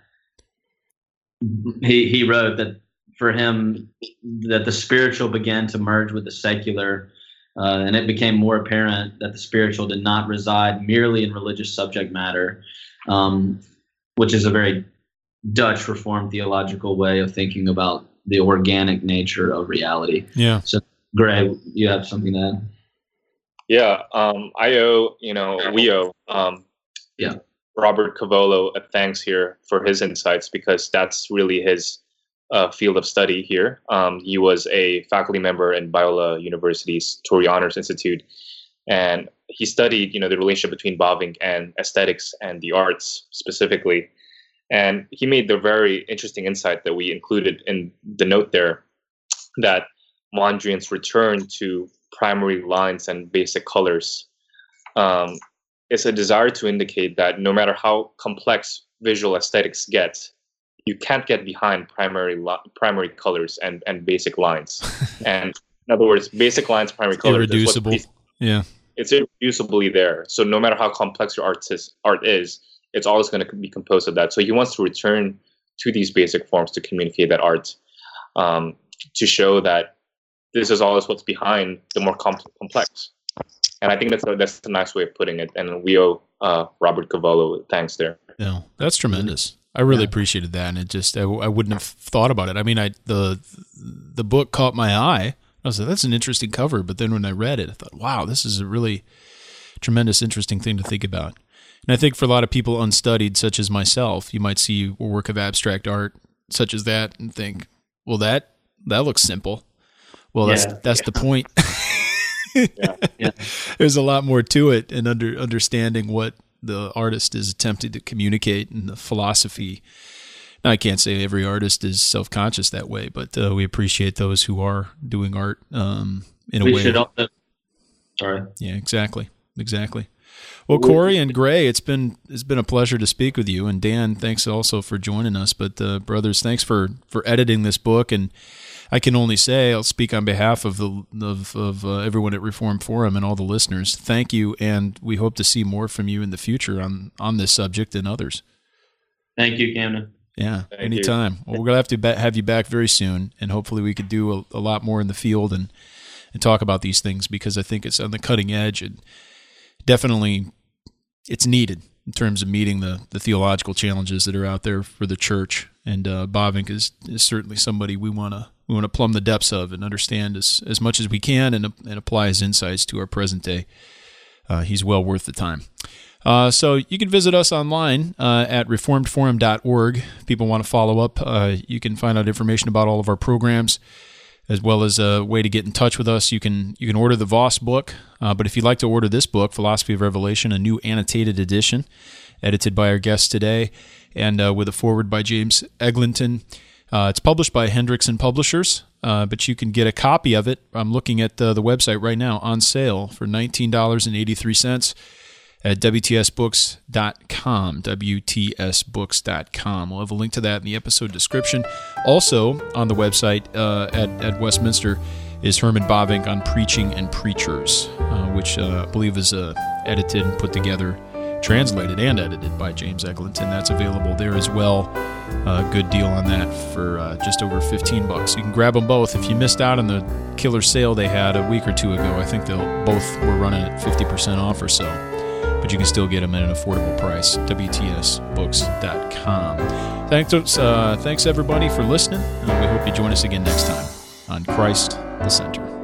[SPEAKER 3] He he wrote that for him that the spiritual began to merge with the secular, uh, and it became more apparent that the spiritual did not reside merely in religious subject matter, um, which is a very Dutch Reformed theological way of thinking about the organic nature of reality.
[SPEAKER 1] Yeah.
[SPEAKER 3] So, Gray, you have something to add?
[SPEAKER 4] Yeah. Um, I owe, you know, we owe. Um,
[SPEAKER 3] yeah.
[SPEAKER 4] Robert Cavolo a thanks here for his insights, because that's really his uh, field of study here. Um, he was a faculty member in Biola University's Torrey Honors Institute, and he studied, you know, the relationship between Bavinck and aesthetics and the arts specifically. And he made the very interesting insight that we included in the note there, that Mondrian's return to primary lines and basic colors um, it's a desire to indicate that no matter how complex visual aesthetics get, you can't get behind primary li- primary colors and, and basic lines. And in other words, basic lines, primary
[SPEAKER 1] it's
[SPEAKER 4] colors,
[SPEAKER 1] irreducible.
[SPEAKER 4] Is
[SPEAKER 1] yeah,
[SPEAKER 4] it's irreducibly there. So no matter how complex your art is, art is, it's always going to be composed of that. So he wants to return to these basic forms to communicate that art, um, to show that this is always what's behind the more com- complex. And I think that's a, that's a nice way of putting it. And we owe uh, Robert Cavallo thanks there.
[SPEAKER 1] Yeah, that's tremendous. I really yeah. appreciated that, and it just I, I wouldn't have thought about it. I mean, I the the book caught my eye. I was like, that's an interesting cover. But then when I read it, I thought, wow, this is a really tremendous, interesting thing to think about. And I think for a lot of people unstudied, such as myself, you might see a work of abstract art such as that and think, well, that that looks simple. Well, yeah. that's that's yeah. the point. yeah. Yeah. There's a lot more to it, and under understanding what the artist is attempting to communicate and the philosophy. Now, I can't say every artist is self-conscious that way, but uh, we appreciate those who are doing art um, in
[SPEAKER 3] we
[SPEAKER 1] a way.
[SPEAKER 3] Should also, sorry.
[SPEAKER 1] Yeah, exactly, exactly. Well, Corey and Gray, it's been it's been a pleasure to speak with you, and Dan, thanks also for joining us. But uh, brothers, thanks for for editing this book, and I can only say, I'll speak on behalf of the of, of uh, everyone at Reformed Forum and all the listeners. Thank you, and we hope to see more from you in the future on, on this subject and others.
[SPEAKER 3] Thank you, Camden.
[SPEAKER 1] Yeah,
[SPEAKER 4] Thank
[SPEAKER 1] anytime.
[SPEAKER 4] You.
[SPEAKER 1] Well, we're going to have to ba- have you back very soon, and hopefully we could do a, a lot more in the field and, and talk about these things, because I think it's on the cutting edge, and definitely it's needed in terms of meeting the, the theological challenges that are out there for the church. And uh, Bavinck is, is certainly somebody we want to we want to plumb the depths of and understand as, as much as we can, and, and apply his insights to our present day. Uh, he's well worth the time. Uh, so you can visit us online uh, at reformed forum dot org. If people want to follow up, uh, you can find out information about all of our programs, as well as a way to get in touch with us. You can you can order the Voss book, uh, but if you'd like to order this book, Philosophy of Revelation, a new annotated edition, edited by our guest today, and uh, with a foreword by James Eglinton. Uh, it's published by Hendrickson Publishers, uh, but you can get a copy of it. I'm looking at uh, the website right now, on sale for nineteen dollars and eighty-three cents at W T S books dot com, W T S books dot com. We'll have a link to that in the episode description. Also on the website uh, at, at Westminster is Herman Bavinck on Preaching and Preachers, uh, which uh, I believe is uh, edited and put together, translated and edited by James Eglinton. That's available there as well. A uh, good deal on that for uh, just over fifteen bucks. You can grab them both. If you missed out on the killer sale they had a week or two ago, I think they'll both were running at fifty percent off or so. But you can still get them at an affordable price. W T S books dot com. Thanks, uh, thanks everybody for listening. And we hope you join us again next time on Christ the Center.